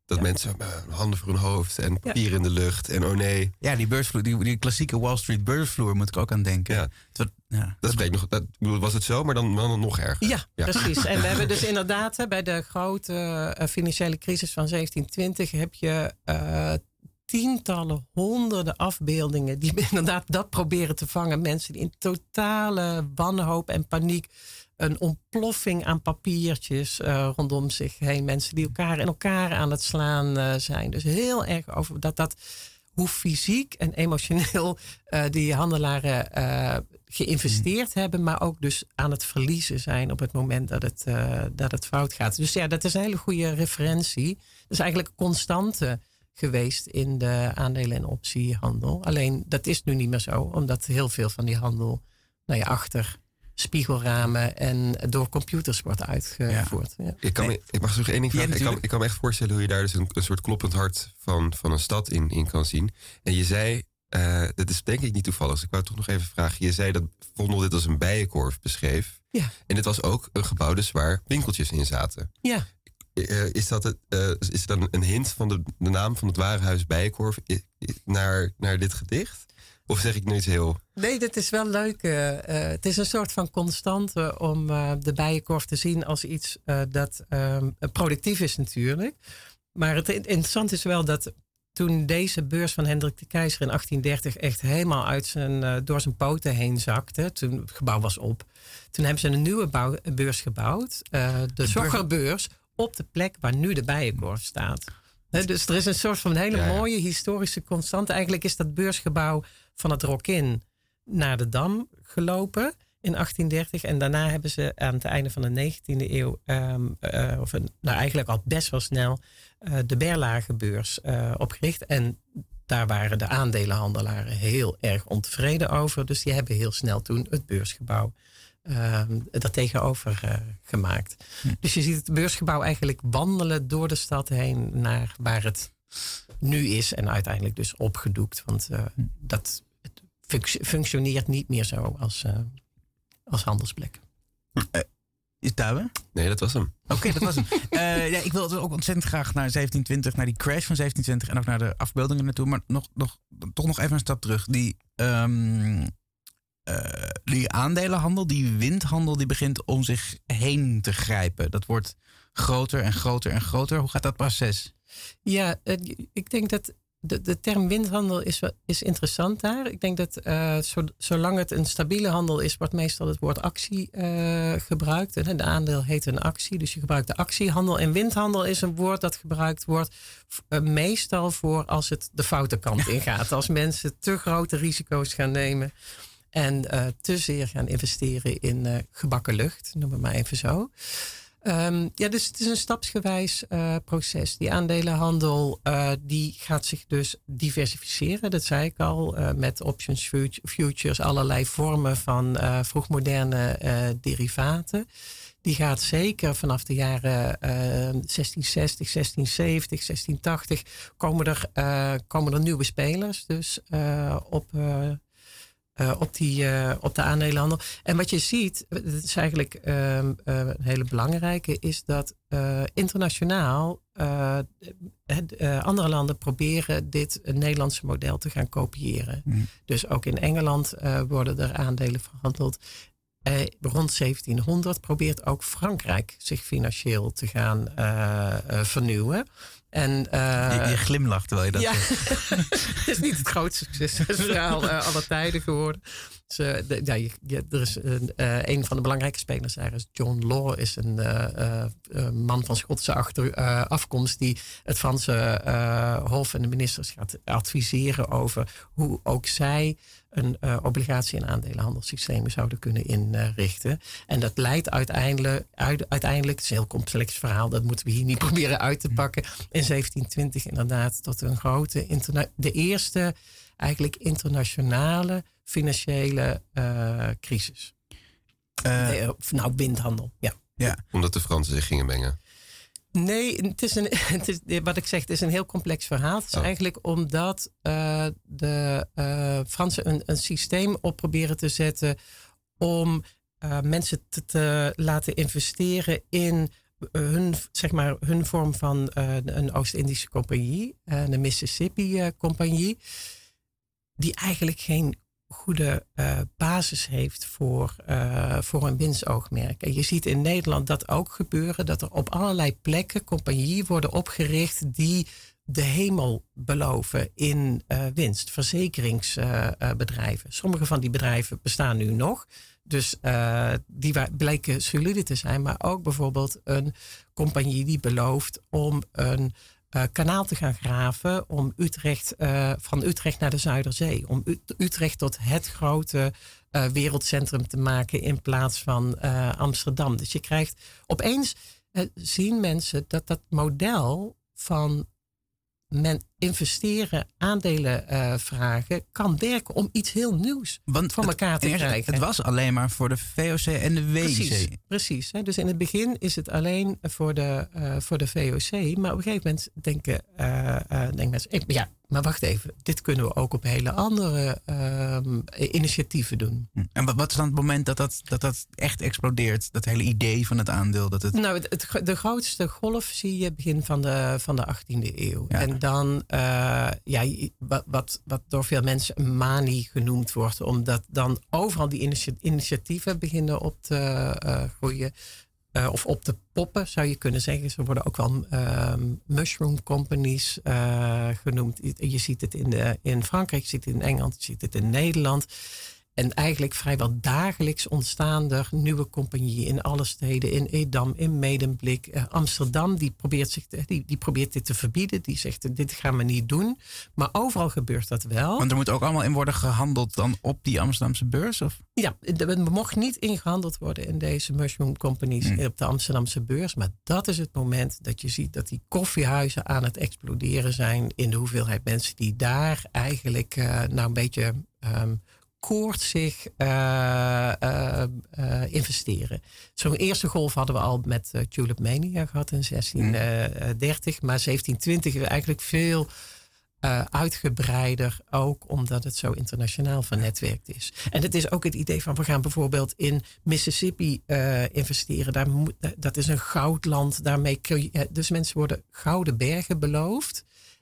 Dat Ja. mensen uh, handen voor hun hoofd en papier in de lucht en oh nee. Ja, die beursvloer, die, die klassieke Wall Street beursvloer moet ik ook aan denken. Ja. Dat, ja. Dat spreekt nog, dat, was het zo, maar dan, dan nog erger. Ja, ja, precies. En we hebben dus inderdaad hè, bij de grote uh, financiële crisis van zeventien twintig heb je uh, tientallen, honderden afbeeldingen die inderdaad dat proberen te vangen. Mensen die in totale wanhoop en paniek, een ontploffing aan papiertjes uh, rondom zich heen. Mensen die elkaar in elkaar aan het slaan uh, zijn. Dus heel erg over dat dat hoe fysiek en emotioneel uh, die handelaren uh, geïnvesteerd mm. hebben, maar ook dus aan het verliezen zijn op het moment dat het, uh, dat het fout gaat. Dus ja, dat is een hele goede referentie. Dat is eigenlijk een constante geweest in de aandelen- en optiehandel. Alleen dat is nu niet meer zo, omdat heel veel van die handel nou ja, achter spiegelramen en door computers wordt uitgevoerd. Ja. Ja. Ik, kan me, ik mag nog één ding vragen. Ja, ik, kan, ik kan me echt voorstellen hoe je daar dus een, een soort kloppend hart van, van een stad in, in kan zien. En je zei, uh, dat is denk ik niet toevallig, dus ik wou toch nog even vragen. Je zei dat Vondel dit als een bijenkorf beschreef. Ja. En dit was ook een gebouw dus waar winkeltjes in zaten. Ja. Uh, is dat het, uh, is dan een hint van de, de naam van het warenhuis Bijenkorf naar, naar dit gedicht? Of zeg ik nu iets heel... Nee, dit is wel leuk. Uh, uh, het is een soort van constante om uh, de Bijenkorf te zien als iets uh, dat uh, productief is natuurlijk. Maar het interessante is wel dat toen deze beurs van Hendrik de Keyser in achttien dertig echt helemaal uit zijn, uh, door zijn poten heen zakte, toen het gebouw was op, toen hebben ze een nieuwe bouw, beurs gebouwd. Uh, de Zoggerbeurs op de plek waar nu de Bijenkorf staat. He, dus er is een soort van hele ja, ja. mooie historische constante. Eigenlijk is dat beursgebouw van het Rokin naar de Dam gelopen in achttien dertig. En daarna hebben ze aan het einde van de negentiende eeuw, um, uh, of een, nou eigenlijk al best wel snel, uh, de Berlagebeurs uh, opgericht. En daar waren de aandelenhandelaren heel erg ontevreden over. Dus die hebben heel snel toen het beursgebouw Uh, daar tegenover uh, gemaakt. Hm. Dus je ziet het beursgebouw eigenlijk wandelen door de stad heen naar waar het nu is en uiteindelijk dus opgedoekt. Want uh, hm. dat het func- functioneert niet meer zo als, uh, als handelsplek. Uh, is het daar? Nee, dat was hem. Oké, okay, dat was hem. uh, ja, ik wil ook ontzettend graag naar zeventien twintig, naar die crash van zeventien twintig en ook naar de afbeeldingen naartoe. Maar nog, nog, toch nog even een stap terug. Die... Um, Uh, die aandelenhandel, die windhandel, die begint om zich heen te grijpen. Dat wordt groter en groter en groter. Hoe gaat dat proces? Ja, uh, ik denk dat de, de term windhandel is, is interessant daar. Ik denk dat uh, zo, zolang het een stabiele handel is, wordt meestal het woord actie uh, gebruikt. En de aandeel heet een actie, dus je gebruikt de actiehandel. En windhandel is een woord dat gebruikt wordt uh, meestal voor als het de foute kant ingaat. Als mensen te grote risico's gaan nemen en uh, te zeer gaan investeren in uh, gebakken lucht, noem het maar even zo. Um, ja, dus het is een stapsgewijs uh, proces. Die aandelenhandel uh, die gaat zich dus diversificeren. Dat zei ik al, uh, met options, futures, allerlei vormen van uh, vroegmoderne uh, derivaten. Die gaat zeker vanaf de jaren uh, zestien zestig, zestien zeventig, zestien tachtig komen er, uh, komen er nieuwe spelers. Dus uh, op... Uh, Uh, op, die, uh, op de aandelenhandel. En wat je ziet, dat is eigenlijk uh, uh, een hele belangrijke, is dat uh, internationaal uh, uh, andere landen proberen dit Nederlandse model te gaan kopiëren. Mm. Dus ook in Engeland uh, worden er aandelen verhandeld. Uh, rond zeventienhonderd probeert ook Frankrijk zich financieel te gaan uh, uh, vernieuwen. En, uh, je, je glimlacht terwijl je dat ja, zegt. Het is niet het grootste succesverhaal uh, aller tijden geworden. Dus, uh, de, ja, je, je, er is een, uh, een van de belangrijke spelers daar is John Law, is een uh, uh, man van Schotse achter, uh, afkomst die het Franse uh, Hof en de ministers gaat adviseren over hoe ook zij een uh, obligatie- en aandelenhandelssysteem zouden kunnen inrichten. En dat leidt uiteindelijk, uit, uiteindelijk, het is een heel complex verhaal, dat moeten we hier niet proberen uit te pakken, in zeventien twintig inderdaad tot een grote, interna- de eerste eigenlijk internationale financiële uh, crisis. Uh, nee, nou, windhandel, ja. ja. Omdat de Fransen zich gingen mengen. Nee, het is een, het is, wat ik zeg, het is een heel complex verhaal. Het is oh. eigenlijk omdat uh, de uh, Fransen een, een systeem op proberen te zetten om uh, mensen te, te laten investeren in hun, zeg maar, hun vorm van uh, een Oost-Indische compagnie, uh, de Mississippi-compagnie, uh, die eigenlijk geen goede uh, basis heeft voor, uh, voor een winstoogmerk. En je ziet in Nederland dat ook gebeuren, dat er op allerlei plekken compagnieën worden opgericht die de hemel beloven in uh, winst. Verzekeringsbedrijven. Uh, Sommige van die bedrijven bestaan nu nog. Dus uh, die blijken solide te zijn. Maar ook bijvoorbeeld een compagnie die belooft om een uh, kanaal te gaan graven. Om Utrecht, uh, van Utrecht naar de Zuiderzee. Om U- Utrecht tot het grote uh, wereldcentrum te maken in plaats van uh, Amsterdam. Dus je krijgt opeens uh, zien mensen dat dat model van men investeren, aandelen uh, vragen, kan werken om iets heel nieuws Want voor het, elkaar te eerst, krijgen. Het was alleen maar voor de V O C en de W I C. Precies, precies hè. Dus in het begin is het alleen voor de, uh, voor de V O C. Maar op een gegeven moment denken, uh, uh, denken mensen, eh, ja, maar wacht even. Dit kunnen we ook op hele andere uh, initiatieven doen. En wat is dan het moment dat dat, dat dat echt explodeert? Dat hele idee van het aandeel? Dat het... Nou, het, het, de grootste golf zie je begin van de, van de achttiende eeuw. Ja. En dan, uh, ja, wat, wat, wat door veel mensen een manie genoemd wordt. Omdat dan overal die initia- initiatieven beginnen op te uh, groeien. Uh, of op te poppen, zou je kunnen zeggen. Ze worden ook wel uh, mushroom companies uh, genoemd. Je, je ziet het in, de, in Frankrijk, je ziet het in Engeland, je ziet het in Nederland. En eigenlijk vrijwel dagelijks ontstaan er nieuwe compagnieën in alle steden. In Edam, in Medemblik. Uh, Amsterdam, die probeert, zich te, die, die probeert dit te verbieden. Die zegt, dit gaan we niet doen. Maar overal gebeurt dat wel. Want er moet ook allemaal in worden gehandeld dan op die Amsterdamse beurs? Of? Ja, er mocht niet ingehandeld worden in deze mushroom companies mm. op de Amsterdamse beurs. Maar dat is het moment dat je ziet dat die koffiehuizen aan het exploderen zijn. In de hoeveelheid mensen die daar eigenlijk uh, nou een beetje... Um, koortsig uh, uh, uh, investeren. Zo'n eerste golf hadden we al met uh, Tulip Mania gehad in zestien dertig. Maar zeventien twintig is eigenlijk veel uh, uitgebreider. Ook omdat het zo internationaal vernetwerkt is. En het is ook het idee van we gaan bijvoorbeeld in Mississippi uh, investeren. Daar moet, dat is een goudland. Daarmee kun je, uh, dus mensen worden gouden bergen beloofd.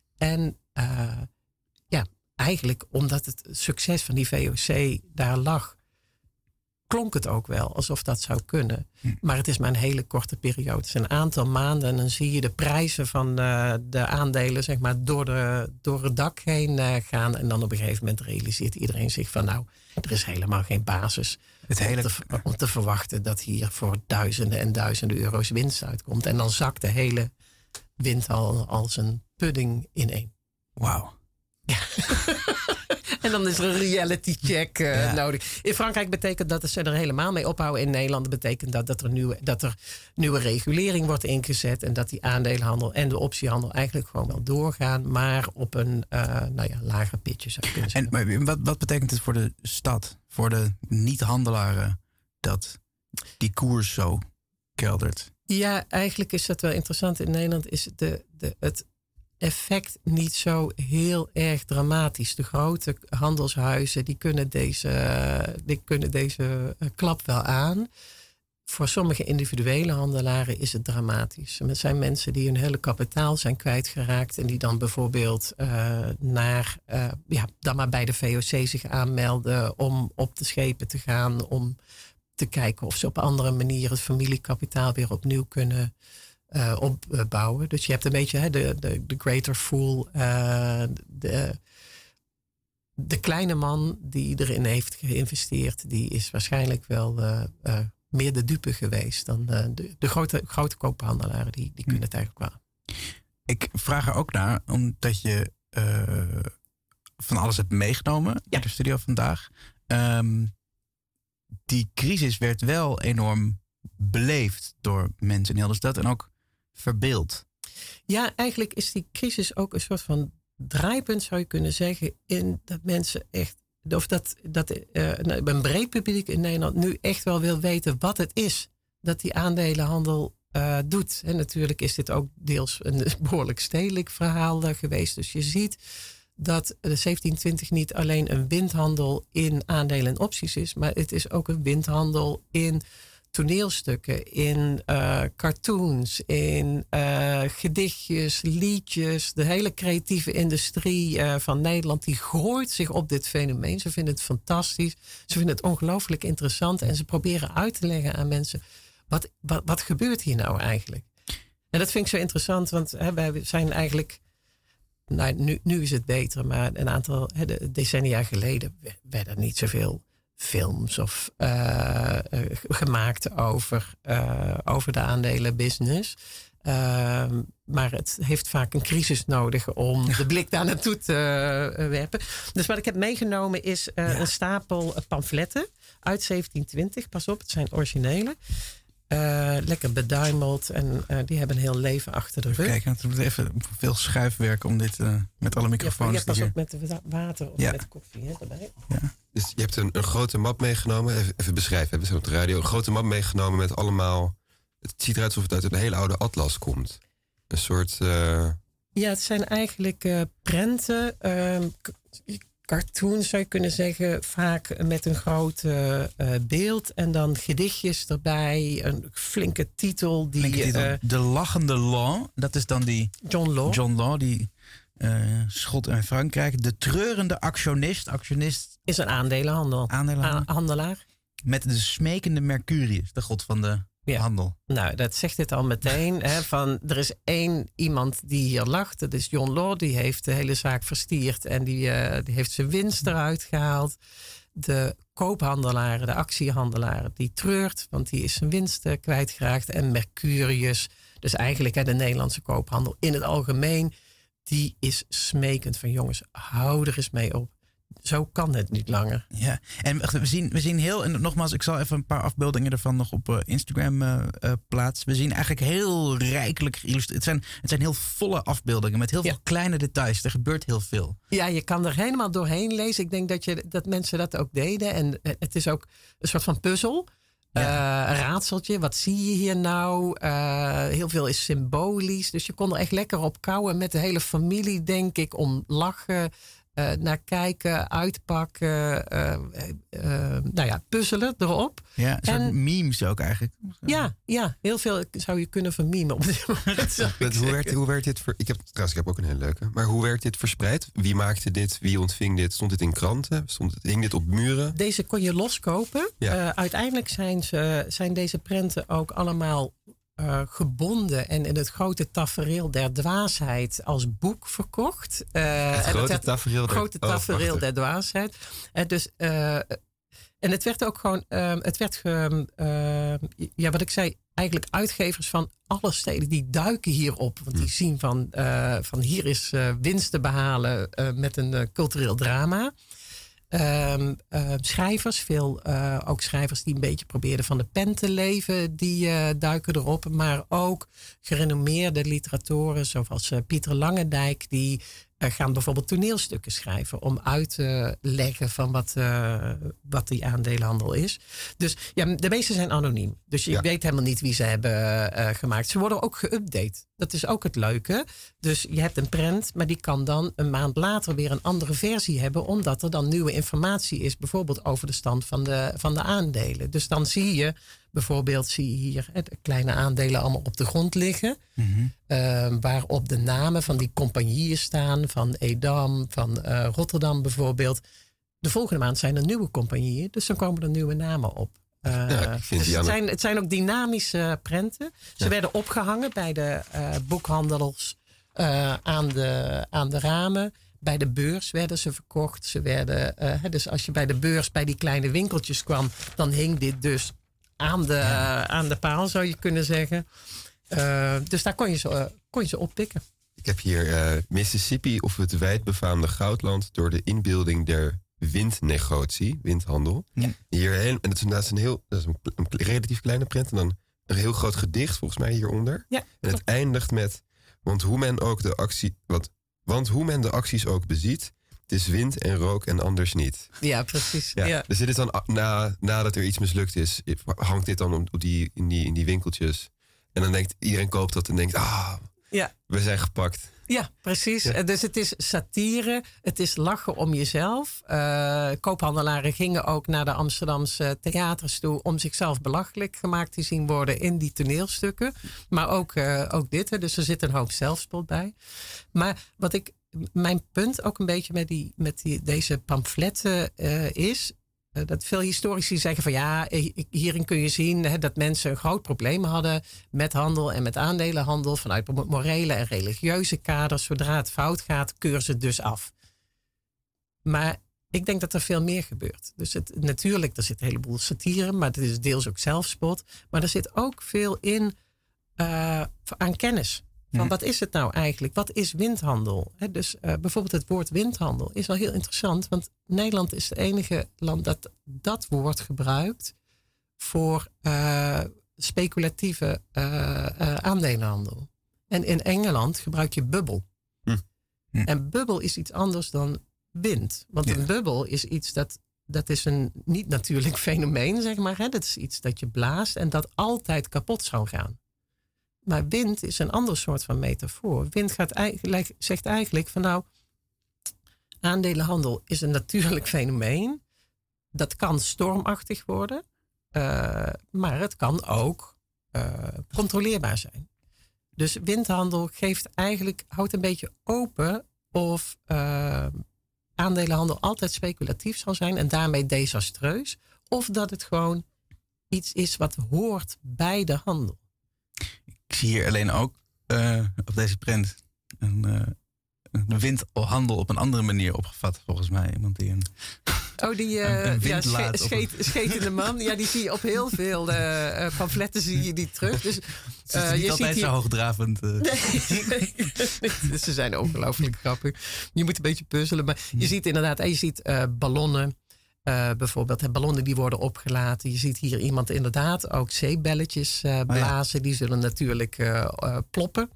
En uh, ja, eigenlijk omdat het succes van die V O C daar lag, klonk het ook wel alsof dat zou kunnen. Hm. Maar het is maar een hele korte periode. Het is een aantal maanden en dan zie je de prijzen van uh, de aandelen zeg maar, door, de, door het dak heen uh, gaan. En dan op een gegeven moment realiseert iedereen zich van nou, er is helemaal geen basis het hele... om, te, om te verwachten dat hier voor duizenden en duizenden euro's winst uitkomt. En dan zakt de hele wind al als een pudding ineen. Wauw. Ja. En dan is er een reality check uh, ja. nodig. In Frankrijk betekent dat ze er helemaal mee ophouden. In Nederland betekent dat dat er, nieuwe, dat er nieuwe regulering wordt ingezet. En dat die aandelenhandel en de optiehandel eigenlijk gewoon wel doorgaan. Maar op een uh, nou ja, lager pitje zou je kunnen zeggen. En maar wat, wat betekent het voor de stad? Voor de niet-handelaren? Dat die koers zo keldert? Ja, eigenlijk is dat wel interessant. In Nederland is de, de, het... effect niet zo heel erg dramatisch. De grote handelshuizen die kunnen deze, die kunnen deze klap wel aan. Voor sommige individuele handelaren is het dramatisch. Het zijn mensen die hun hele kapitaal zijn kwijtgeraakt en die dan bijvoorbeeld uh, naar, uh, ja, dan maar bij de V O C zich aanmelden om op de schepen te gaan, om te kijken of ze op andere manieren het familiekapitaal weer opnieuw kunnen Uh, opbouwen. Dus je hebt een beetje hè, de, de, de greater fool. Uh, de, de kleine man die erin heeft geïnvesteerd, die is waarschijnlijk wel uh, uh, meer de dupe geweest dan uh, de, de grote, grote koophandelaren. Die, die kunnen het eigenlijk wel. Ik vraag er ook naar, omdat je uh, van alles hebt meegenomen ja. in de studio vandaag. Um, die crisis werd wel enorm beleefd door mensen in heel de stad en ook verbeeld. Ja, eigenlijk is die crisis ook een soort van draaipunt, zou je kunnen zeggen, in dat mensen echt, of dat, dat uh, een breed publiek in Nederland nu echt wel wil weten wat het is dat die aandelenhandel uh, doet. En natuurlijk is dit ook deels een behoorlijk stedelijk verhaal uh, geweest. Dus je ziet dat de zeventien twintig niet alleen een windhandel in aandelen en opties is, maar het is ook een windhandel in toneelstukken, in uh, cartoons, in uh, gedichtjes, liedjes. De hele creatieve industrie uh, van Nederland die gooit zich op dit fenomeen. Ze vinden het fantastisch. Ze vinden het ongelooflijk interessant. En ze proberen uit te leggen aan mensen, wat, wat, wat gebeurt hier nou eigenlijk? En dat vind ik zo interessant, want hè, wij zijn eigenlijk... Nou, nu, nu is het beter, maar een aantal hè, de, decennia geleden werden niet zoveel films of uh, uh, gemaakt over, uh, over de aandelenbusiness. Uh, maar het heeft vaak een crisis nodig om de blik daar naartoe te uh, werpen. Dus wat ik heb meegenomen is uh, ja. een stapel pamfletten uit zeventien twintig. Pas op, het zijn originele. Uh, lekker beduimeld en uh, die hebben een heel leven achter de rug. Kijk, het moet even veel schuifwerk om dit uh, met alle microfoons ja, ja, pas te op met de water of ja. met koffie hè, erbij. Ja. Dus je hebt een, een grote map meegenomen. Even, even beschrijven, we zijn op de radio. Een grote map meegenomen met allemaal... Het ziet eruit alsof het uit een hele oude atlas komt. Een soort... Uh... Ja, het zijn eigenlijk uh, prenten... Uh, cartoons zou je kunnen zeggen, vaak met een groot uh, beeld en dan gedichtjes erbij, een flinke titel. Die, flinke titel. Uh, de lachende Law, dat is dan die John Law, John Law die uh, Schot en Frankrijk. De treurende actionist, actionist is een aandelenhandel. aandelenhandelaar. A- handelaar. Met de smekende Mercurius, de god van de ja. handel. Nou, dat zegt het al meteen. hè, van, er is één iemand die hier lacht. Dat is John Law. Die heeft de hele zaak verstierd. En die, uh, die heeft zijn winst eruit gehaald. De koophandelaren, de actiehandelaren, die treurt. Want die is zijn winst uh, kwijtgeraakt. En Mercurius, dus eigenlijk hè, de Nederlandse koophandel in het algemeen. Die is smekend van jongens, hou er eens mee op. Zo kan het niet langer. Ja, en we zien, we zien heel... En nogmaals, ik zal even een paar afbeeldingen ervan nog op uh, Instagram uh, uh, plaatsen. We zien eigenlijk heel rijkelijk geïllustreerd. Het zijn, het zijn heel volle afbeeldingen met heel veel ja. kleine details. Er gebeurt heel veel. Ja, je kan er helemaal doorheen lezen. Ik denk dat, je, dat mensen dat ook deden. En het is ook een soort van puzzel. Ja. Uh, een raadseltje. Wat zie je hier nou? Uh, heel veel is symbolisch. Dus je kon er echt lekker op kouwen met de hele familie, denk ik, om lachen... Uh, naar kijken, uitpakken, uh, uh, nou ja, puzzelen erop. Ja, een soort en, memes ook eigenlijk. Ja, ja, heel veel zou je kunnen vermemen op dit moment. hoe, werkt, hoe werkt dit? Ver, ik heb trouwens, ik heb ook een hele leuke. Maar hoe werkt dit verspreid? Wie maakte dit? Wie ontving dit? Stond dit in kranten? Stond het, hing dit op muren? Deze kon je loskopen. Ja. Uh, uiteindelijk zijn, ze, zijn deze prenten ook allemaal Uh, gebonden en in het grote tafereel der dwaasheid als boek verkocht. Uh, het grote het tafereel, der, grote tafereel oh, der dwaasheid. Uh, dus, uh, en het werd ook gewoon, uh, het werd, ge, uh, ja, wat ik zei, eigenlijk uitgevers van alle steden die duiken hierop. Want die zien van, uh, van hier is uh, winst te behalen uh, met een uh, cultureel drama. Um, uh, schrijvers, veel uh, ook schrijvers die een beetje probeerden van de pen te leven, die uh, duiken erop. Maar ook gerenommeerde literatoren zoals uh, Pieter Langendijk, die uh, gaan bijvoorbeeld toneelstukken schrijven om uit te leggen van wat, uh, wat die aandelenhandel is. Dus ja, de meeste zijn anoniem. Dus je ja. weet helemaal niet wie ze hebben uh, gemaakt. Ze worden ook geüpdate. Dat is ook het leuke. Dus je hebt een prent, maar die kan dan een maand later weer een andere versie hebben, omdat er dan nieuwe informatie is, bijvoorbeeld over de stand van de, van de aandelen. Dus dan zie je, bijvoorbeeld zie je hier hè, de kleine aandelen allemaal op de grond liggen, mm-hmm. uh, waarop de namen van die compagnieën staan, van Edam, van uh, Rotterdam bijvoorbeeld. De volgende maand zijn er nieuwe compagnieën, dus dan komen er nieuwe namen op. Uh, ja, ik vind dus het, zijn, het zijn ook dynamische prenten. Ze ja. werden opgehangen bij de uh, boekhandels uh, aan, de, aan de ramen. Bij de beurs werden ze verkocht. Ze werden, uh, dus als je bij de beurs bij die kleine winkeltjes kwam, dan hing dit dus aan de, ja. uh, aan de paal, zou je kunnen zeggen. Uh, dus daar kon je, ze, uh, kon je ze oppikken. Ik heb hier uh, Mississippi of het wijdbefaamde goudland door de inbeelding der windnegotie, windhandel. Ja. Hier heel, en dat is inderdaad een heel, dat is een, een relatief kleine prent en dan een heel groot gedicht volgens mij hieronder. Ja, en het eindigt met, want hoe men ook de actie, wat, want hoe men de acties ook beziet, het is wind en rook en anders niet. Ja, precies. Ja, ja. Dus dit is dan na, nadat er iets mislukt is, hangt dit dan op die, in, die, in die winkeltjes. En dan denkt iedereen koopt dat en denkt, ah, Ja. We zijn gepakt. Ja, precies. Ja. Dus het is satire, het is lachen om jezelf. Uh, koophandelaren gingen ook naar de Amsterdamse theaters toe om zichzelf belachelijk gemaakt te zien worden in die toneelstukken. Maar ook, uh, ook dit, hè. Dus er zit een hoop zelfspot bij. Maar wat ik, mijn punt ook een beetje met, die, met die, deze pamfletten uh, is, uh, dat veel historici zeggen van ja, hierin kun je zien hè, dat mensen een groot probleem hadden met handel en met aandelenhandel vanuit morele en religieuze kaders. Zodra het fout gaat, keuren ze het dus af. Maar ik denk dat er veel meer gebeurt. Dus het, natuurlijk, er zit een heleboel satire, maar het is deels ook zelfspot. Maar er zit ook veel in uh, aan kennis. Van wat is het nou eigenlijk? Wat is windhandel? He, dus uh, bijvoorbeeld het woord windhandel is wel heel interessant. Want Nederland is het enige land dat dat woord gebruikt voor uh, speculatieve uh, uh, aandelenhandel. En in Engeland gebruik je bubbel. Hm. Hm. En bubbel is iets anders dan wind. Want ja. een bubbel is iets dat, dat is een niet natuurlijk fenomeen, zeg maar. Hè? Dat is iets dat je blaast en dat altijd kapot zou gaan. Maar wind is een ander soort van metafoor. Wind gaat eigenlijk, zegt eigenlijk van nou, aandelenhandel is een natuurlijk fenomeen. Dat kan stormachtig worden. Uh, maar het kan ook uh, controleerbaar zijn. Dus windhandel geeft eigenlijk, houdt een beetje open of uh, aandelenhandel altijd speculatief zal zijn en daarmee desastreus. Of dat het gewoon iets is wat hoort bij de handel. Ik zie hier alleen ook uh, op deze print een, uh, een windhandel op een andere manier opgevat, volgens mij. Iemand die een, oh, die uh, een ja, sche- scheet, een... schetende man. Ja, die zie je op heel veel uh, pamfletten zie je die terug. Dus, uh, het is niet je altijd ziet zo hier... hoogdravend. Uh. Nee, nee, ze zijn ongelooflijk grappig. Je moet een beetje puzzelen. Maar je ziet inderdaad, en je ziet uh, ballonnen. Uh, bijvoorbeeld hè, ballonnen die worden opgelaten. Je ziet hier iemand inderdaad ook zeebelletjes uh, blazen. Oh ja. Die zullen natuurlijk uh, uh, ploppen.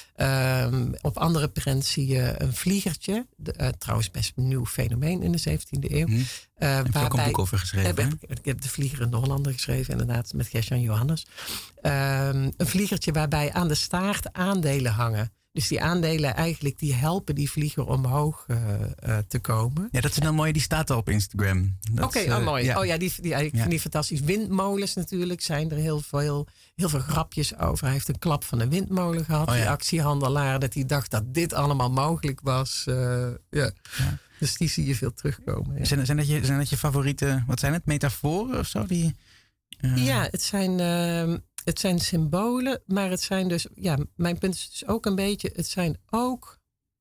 Uh, op andere prent zie je een vliegertje. De, uh, trouwens best een nieuw fenomeen in de zeventiende eeuw. Hmm. Uh, heb je ook een boek over geschreven? Uh, ik, ik heb De Vlieger in de Hollander geschreven, inderdaad, met Gert-Jan Johannes. Uh, een vliegertje waarbij aan de staart aandelen hangen. Dus die aandelen eigenlijk die helpen die vlieger omhoog uh, uh, te komen. Ja, dat is een mooie. Die staat er op Instagram. Oké, okay, uh, oh, mooi. Ja. Oh ja, die, die, ik vind ja. die fantastisch. Windmolens natuurlijk zijn er heel veel, heel veel grapjes over. Hij heeft een klap van een windmolen gehad. Oh, ja. Die actiehandelaar, dat hij dacht dat dit allemaal mogelijk was. Uh, ja. Ja. Dus die zie je veel terugkomen. Ja. Zijn, zijn, dat je, zijn dat je favoriete, wat zijn het, metaforen of zo? Die, uh... Ja, het zijn... Uh, Het zijn symbolen, maar het zijn dus, ja, mijn punt is dus ook een beetje, het zijn ook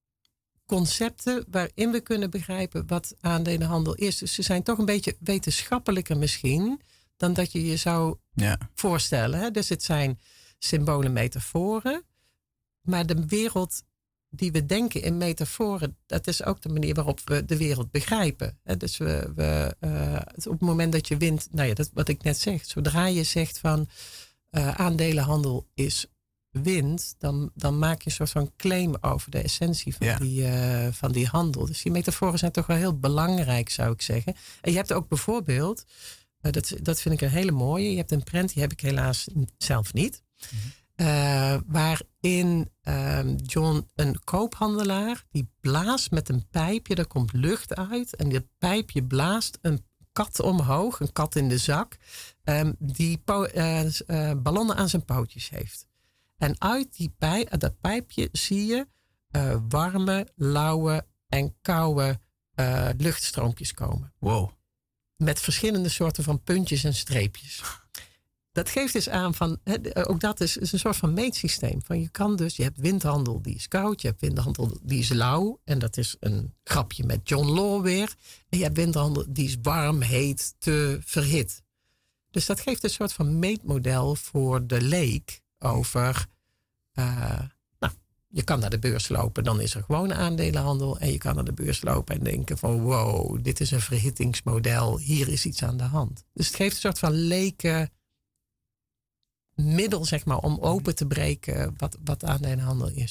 concepten waarin we kunnen begrijpen wat aandelenhandel is. Dus ze zijn toch een beetje wetenschappelijker misschien dan dat je je zou ja. voorstellen. Hè? Dus het zijn symbolen, metaforen, maar de wereld die we denken in metaforen, dat is ook de manier waarop we de wereld begrijpen. Hè? Dus we, we uh, op het moment dat je wint, nou ja, dat wat ik net zeg, zodra je zegt van Uh, aandelenhandel is wind, dan, dan maak je een soort van claim over de essentie van, ja. die, uh, van die handel. Dus die metaforen zijn toch wel heel belangrijk, zou ik zeggen. En je hebt ook bijvoorbeeld, uh, dat, dat vind ik een hele mooie, je hebt een prent, die heb ik helaas zelf niet, mm-hmm. uh, waarin uh, John, een koophandelaar, die blaast met een pijpje, er komt lucht uit en dat pijpje blaast een kat omhoog, een kat in de zak, um, die po- uh, uh, ballonnen aan zijn pootjes heeft. En uit die pij- uit dat pijpje zie je uh, warme, lauwe en koude uh, luchtstroompjes komen. Wow. Met verschillende soorten van puntjes en streepjes. Dat geeft dus aan van, he, ook dat is, is een soort van meetsysteem. Van je kan dus, je hebt windhandel die is koud, je hebt windhandel die is lauw. En dat is een grapje met John Law weer. En je hebt windhandel die is warm, heet, te verhit. Dus dat geeft een soort van meetmodel voor de leek over, uh, nou, je kan naar de beurs lopen, dan is er gewoon aandelenhandel. En je kan naar de beurs lopen en denken van wow, dit is een verhittingsmodel, hier is iets aan de hand. Dus het geeft een soort van leken middel, zeg maar, om open te breken wat, wat aandelenhandel is.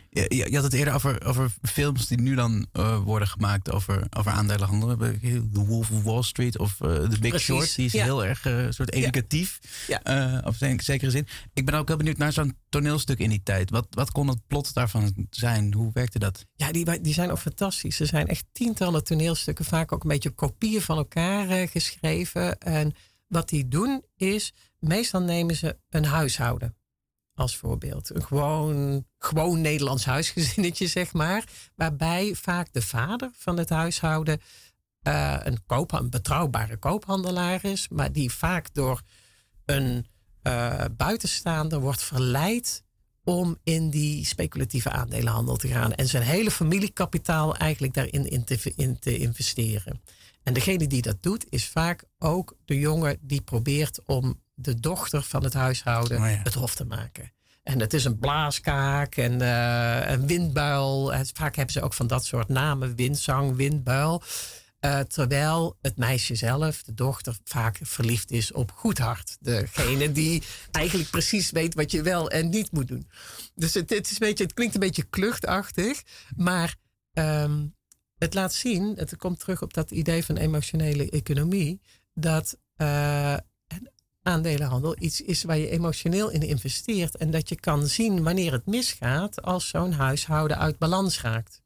Je, je had het eerder over, over films die nu dan uh, worden gemaakt over, over aandelenhandel. We hebben The Wolf of Wall Street of uh, The Big Precies, Short. Die is ja. heel erg uh, soort educatief. Ja. Ja. Uh, op een zekere zin. Ik ben ook heel benieuwd naar zo'n toneelstuk in die tijd. Wat, wat kon het plot daarvan zijn? Hoe werkte dat? Ja, die, die zijn ook fantastisch. Er zijn echt tientallen toneelstukken. Vaak ook een beetje kopieën van elkaar uh, geschreven. En wat die doen is, meestal nemen ze een huishouden. Als voorbeeld. Een gewoon, gewoon Nederlands huisgezinnetje, zeg maar. Waarbij vaak de vader van het huishouden uh, een, koop, een betrouwbare koophandelaar is. Maar die vaak door een uh, buitenstaander wordt verleid om in die speculatieve aandelenhandel te gaan. En zijn hele familiekapitaal eigenlijk daarin in te, in te investeren. En degene die dat doet is vaak ook de jongen die probeert om de dochter van het huishouden oh ja. het hof te maken. En het is een blaaskaak en uh, een windbuil. En vaak hebben ze ook van dat soort namen. Windzang, windbuil. Uh, terwijl het meisje zelf, de dochter, vaak verliefd is op Goedhart. Degene die eigenlijk precies weet wat je wel en niet moet doen. Dus het, het, is een beetje, het klinkt een beetje kluchtachtig. Maar um, het laat zien, het komt terug op dat idee van emotionele economie. Dat uh, aandelenhandel iets is waar je emotioneel in investeert. En dat je kan zien wanneer het misgaat als zo'n huishouden uit balans raakt.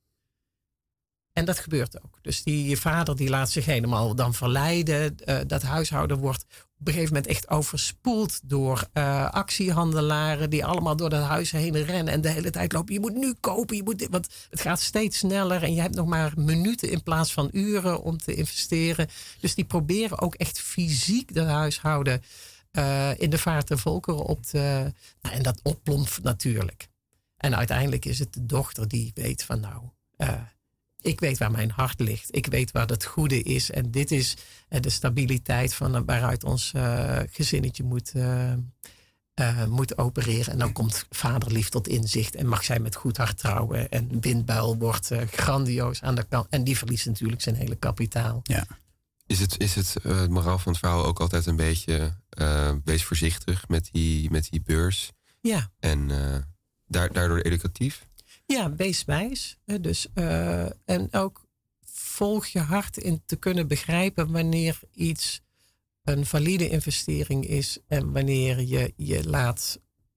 En dat gebeurt ook. Dus die je vader die laat zich helemaal dan verleiden. Uh, dat huishouden wordt op een gegeven moment echt overspoeld door uh, actiehandelaren. Die allemaal door dat huis heen rennen en de hele tijd lopen. Je moet nu kopen, je moet dit, want het gaat steeds sneller. En je hebt nog maar minuten in plaats van uren om te investeren. Dus die proberen ook echt fysiek dat huishouden uh, in de vaart der volkeren op te... Nou, en dat opplompt natuurlijk. En uiteindelijk is het de dochter die weet van nou... Uh, Ik weet waar mijn hart ligt. Ik weet waar het goede is. En dit is uh, de stabiliteit van waaruit ons uh, gezinnetje moet, uh, uh, moet opereren. En dan komt vaderlief tot inzicht. En mag zij met Goedhart trouwen. En Windbuil wordt uh, grandioos aan de kant. En die verliest natuurlijk zijn hele kapitaal. Ja. Is het, is het uh, het moraal van het verhaal ook altijd een beetje... Uh, wees voorzichtig met die, met die beurs. Ja. En uh, daardoor educatief? Ja, wees wijs. Dus, uh, en ook volg je hart in te kunnen begrijpen wanneer iets een valide investering is en wanneer je je laat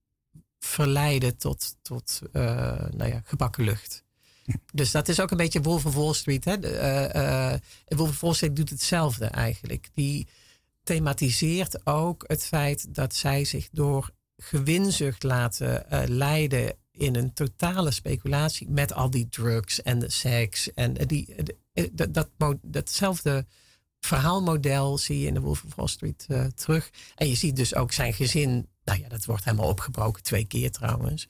verleiden tot, tot uh, nou ja, gebakken lucht. Dus dat is ook een beetje Wolf of Wall Street. Hè? De, uh, uh, Wolf of Wall Street doet hetzelfde eigenlijk. Die thematiseert ook het feit dat zij zich door gewinzucht laten uh, leiden in een totale speculatie met al die drugs en de seks. En die, dat, dat, datzelfde verhaalmodel zie je in de Wolf of Wall Street uh, terug. En je ziet dus ook zijn gezin, nou ja, dat wordt helemaal opgebroken, twee keer trouwens.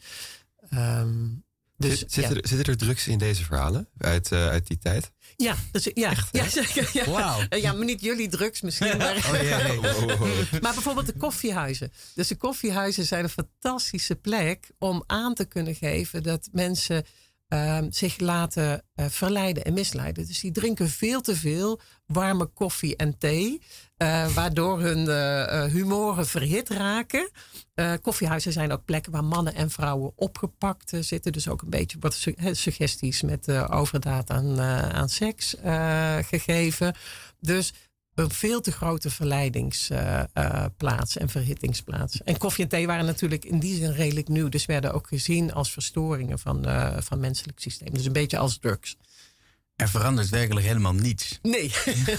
Um, dus, Zit, zitten, ja. er, zitten er drugs in deze verhalen uit, uh, uit die tijd? Ja, dus, ja, Echt, ja, zeker. Ja. Wow. Ja, maar niet jullie drugs misschien. Maar, oh, yeah, yeah. maar bijvoorbeeld de koffiehuizen. Dus de koffiehuizen zijn een fantastische plek om aan te kunnen geven dat mensen uh, zich laten uh, verleiden en misleiden. Dus die drinken veel te veel warme koffie en thee. Uh, waardoor hun uh, humoren verhit raken. Uh, koffiehuizen zijn ook plekken waar mannen en vrouwen opgepakt uh, zitten. Dus ook een beetje wat su- suggesties met uh, overdaad aan, uh, aan seks uh, gegeven. Dus een veel te grote verleidingsplaats uh, uh, en verhittingsplaats. En koffie en thee waren natuurlijk in die zin redelijk nieuw. Dus werden ook gezien als verstoringen van, uh, van menselijk systeem. Dus een beetje als drugs. Er verandert werkelijk helemaal niets. Nee.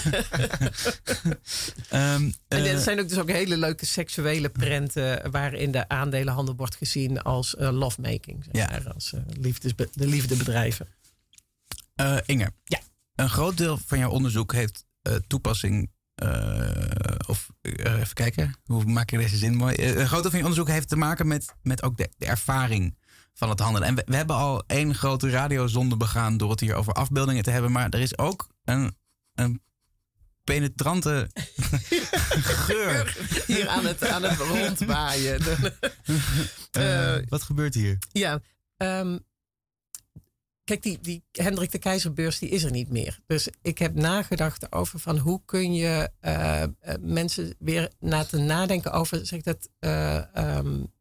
um, en er zijn ook dus ook hele leuke seksuele prenten waarin de aandelenhandel wordt gezien als uh, lovemaking. Zeg ja. maar, als uh, liefdesbe- de liefdebedrijven. Uh, Inge, ja. Een groot deel van jouw onderzoek heeft uh, toepassing... Uh, of uh, even kijken, hoe maak je deze zin mooi? Uh, een groot deel van je onderzoek heeft te maken met, met ook de, de ervaring van het handelen. En we, we hebben al één grote radiozonde begaan door het hier over afbeeldingen te hebben. Maar er is ook een, een penetrante geur. Hier aan het, aan het rondwaaien. uh, uh, wat gebeurt hier? Ja, um, kijk, die, die Hendrik de Keizerbeurs die is er niet meer. Dus ik heb nagedacht over van hoe kun je uh, uh, mensen weer laten nadenken over zeg dat, uh, um,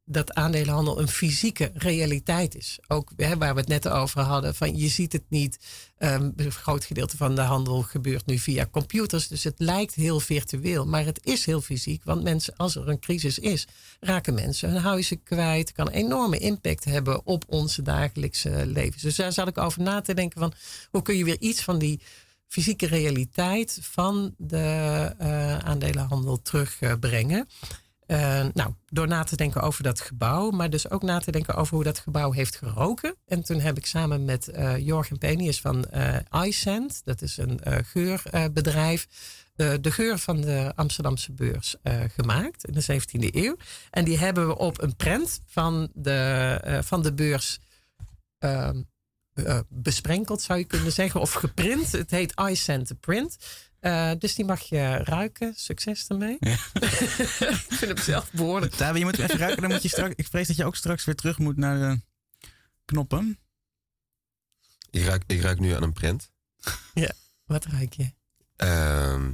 dat aandelenhandel een fysieke realiteit is. Ook hè, waar we het net over hadden. Van je ziet het niet. Um, een groot gedeelte van de handel gebeurt nu via computers. Dus het lijkt heel virtueel. Maar het is heel fysiek. Want mensen, als er een crisis is, raken mensen hun huizen kwijt. Kan een enorme impact hebben op onze dagelijkse levens. Dus daar zat ik over na te denken van hoe kun je weer iets van die fysieke realiteit van de uh, aandelenhandel terugbrengen. Uh, nou, door na te denken over dat gebouw, maar dus ook na te denken over hoe dat gebouw heeft geroken. En toen heb ik samen met uh, Jorgen Penius van uh, iScent, dat is een uh, geurbedrijf, uh, de geur van de Amsterdamse beurs uh, gemaakt in de zeventiende eeuw. En die hebben we op een prent van de, uh, van de beurs uh, uh, besprenkeld, zou je kunnen zeggen, of geprint. Het heet iScent Print. Uh, dus die mag je ruiken. Succes ermee. Ja. Ik vind hem zelf behoorlijk. Tabi, je moet even ruiken. Dan moet je straks, ik vrees dat je ook straks weer terug moet naar de knoppen. Ik ruik, ik ruik nu aan een prent. Ja, wat ruik je? Uh,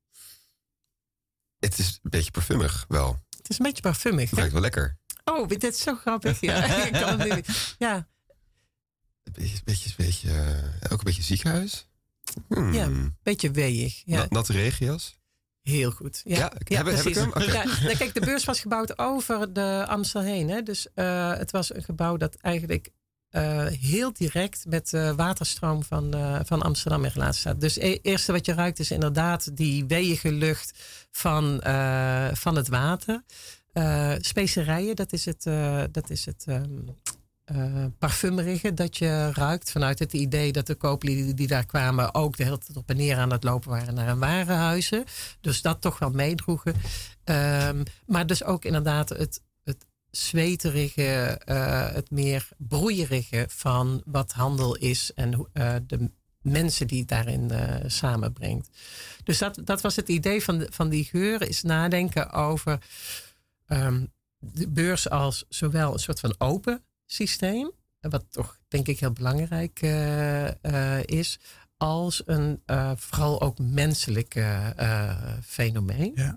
het is een beetje parfumig wel. Het is een beetje parfumig. Het ruikt wel lekker. Oh, dit is zo grappig. Ja. Ik kan het niet. Ja. Een beetje, beetje, beetje, uh, ook een beetje ziekenhuis. Hmm. Ja, een beetje weeig. Ja. Nat, natte regenjas? Heel goed. Ja, ja, ja heb, heb ik hem? Okay. Ja, nou, kijk, de beurs was gebouwd over de Amstel heen. Hè? Dus uh, het was een gebouw dat eigenlijk uh, heel direct met de waterstroom van, uh, van Amsterdam in relatie staat. Dus het eerste wat je ruikt is inderdaad die weeige lucht van, uh, van het water. Uh, specerijen, dat is het... Uh, dat is het um, Uh, parfumerige dat je ruikt. Vanuit het idee dat de kooplieden die daar kwamen ook de hele tijd op en neer aan het lopen waren naar hun warenhuizen. Dus dat toch wel meedroegen. Um, maar dus ook inderdaad het, het zweterige, uh, het meer broeierige van wat handel is en uh, de mensen die het daarin uh, samenbrengt. Dus dat, dat was het idee van, de, van die geur, is nadenken over um, de beurs als zowel een soort van open systeem, wat toch denk ik heel belangrijk uh, uh, is, als een uh, vooral ook menselijk uh, fenomeen. Ja.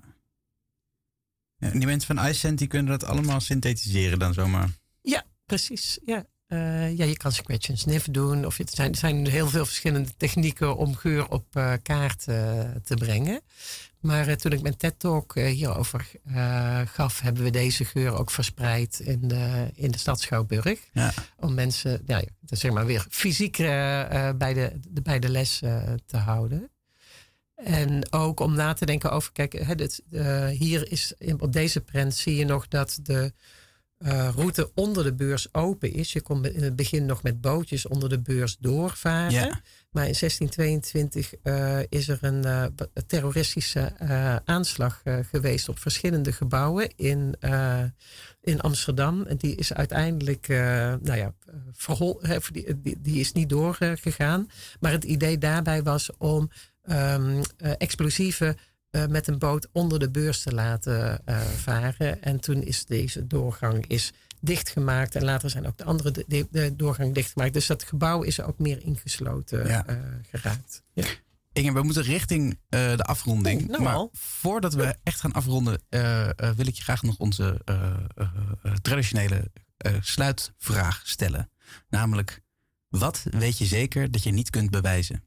Ja, en die mensen van iScent die kunnen dat allemaal synthetiseren dan zomaar. Ja, precies. Ja. Uh, ja, je kan scratch and sniff doen. Of het zijn, er zijn heel veel verschillende technieken om geur op uh, kaart uh, te brengen. Maar uh, toen ik mijn TED-talk uh, hierover uh, gaf, hebben we deze geur ook verspreid in de, in de stad Schouwburg. Ja. Om mensen, ja, zeg maar weer fysiek uh, uh, bij, de, de, bij de les uh, te houden. En ook om na te denken over, kijk, hè, dit, uh, hier is op deze prent zie je nog dat de Uh, route onder de beurs open is. Je kon in het begin nog met bootjes onder de beurs doorvaren. Ja. Maar in zestien tweeëntwintig uh, is er een uh, terroristische uh, aanslag uh, geweest op verschillende gebouwen in, uh, in Amsterdam. En die is uiteindelijk, uh, nou ja, verhol, die, die, die is niet doorgegaan. Maar het idee daarbij was om um, uh, explosieven Uh, met een boot onder de beurs te laten uh, varen. En toen is deze doorgang is dichtgemaakt. En later zijn ook de andere de, de, de doorgang dichtgemaakt. Dus dat gebouw is er ook meer ingesloten ja. uh, geraakt. Ja. Inge, we moeten richting uh, de afronding. Oh, nou maar al. voordat we echt gaan afronden, uh, uh, wil ik je graag nog onze uh, uh, uh, traditionele uh, sluitvraag stellen. Namelijk, wat weet je zeker dat je niet kunt bewijzen?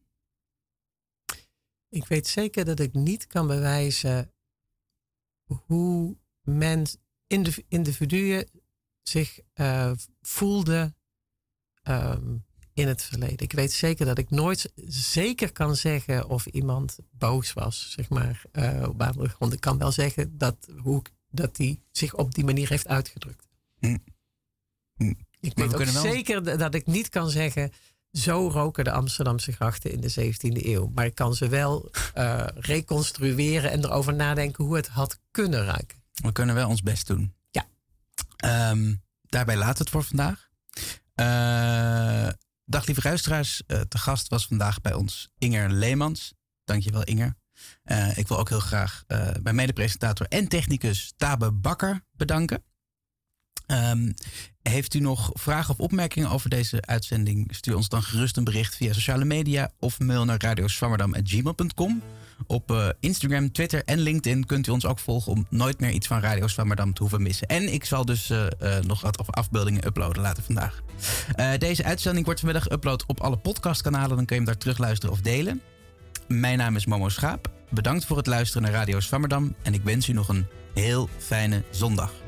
Ik weet zeker dat ik niet kan bewijzen hoe mens, individuen zich uh, voelden um, in het verleden. Ik weet zeker dat ik nooit zeker kan zeggen of iemand boos was, zeg maar. Uh, want ik kan wel zeggen dat hoe dat die zich op die manier heeft uitgedrukt. Hm. Hm. Ik weet ook wel... zeker dat ik niet kan zeggen, zo roken de Amsterdamse grachten in de zeventiende eeuw. Maar ik kan ze wel uh, reconstrueren en erover nadenken hoe het had kunnen ruiken. We kunnen wel ons best doen. Ja. Um, daarbij laat het voor vandaag. Uh, dag lieve luisteraars. Uh, te gast was vandaag bij ons Inger Leemans. Dankjewel Inger. Uh, ik wil ook heel graag uh, mijn medepresentator en technicus Tabe Bakker bedanken. Um, heeft u nog vragen of opmerkingen over deze uitzending? Stuur ons dan gerust een bericht via sociale media of mail naar radioswammerdam at gmail dot com. Op uh, Instagram, Twitter en LinkedIn kunt u ons ook volgen om nooit meer iets van Radio Swammerdam te hoeven missen. En ik zal dus uh, uh, nog wat afbeeldingen uploaden later vandaag. Uh, deze uitzending wordt vanmiddag geüpload op alle podcastkanalen. Dan kun je hem daar terugluisteren of delen. Mijn naam is Momo Schaap. Bedankt voor het luisteren naar Radio Swammerdam. En ik wens u nog een heel fijne zondag.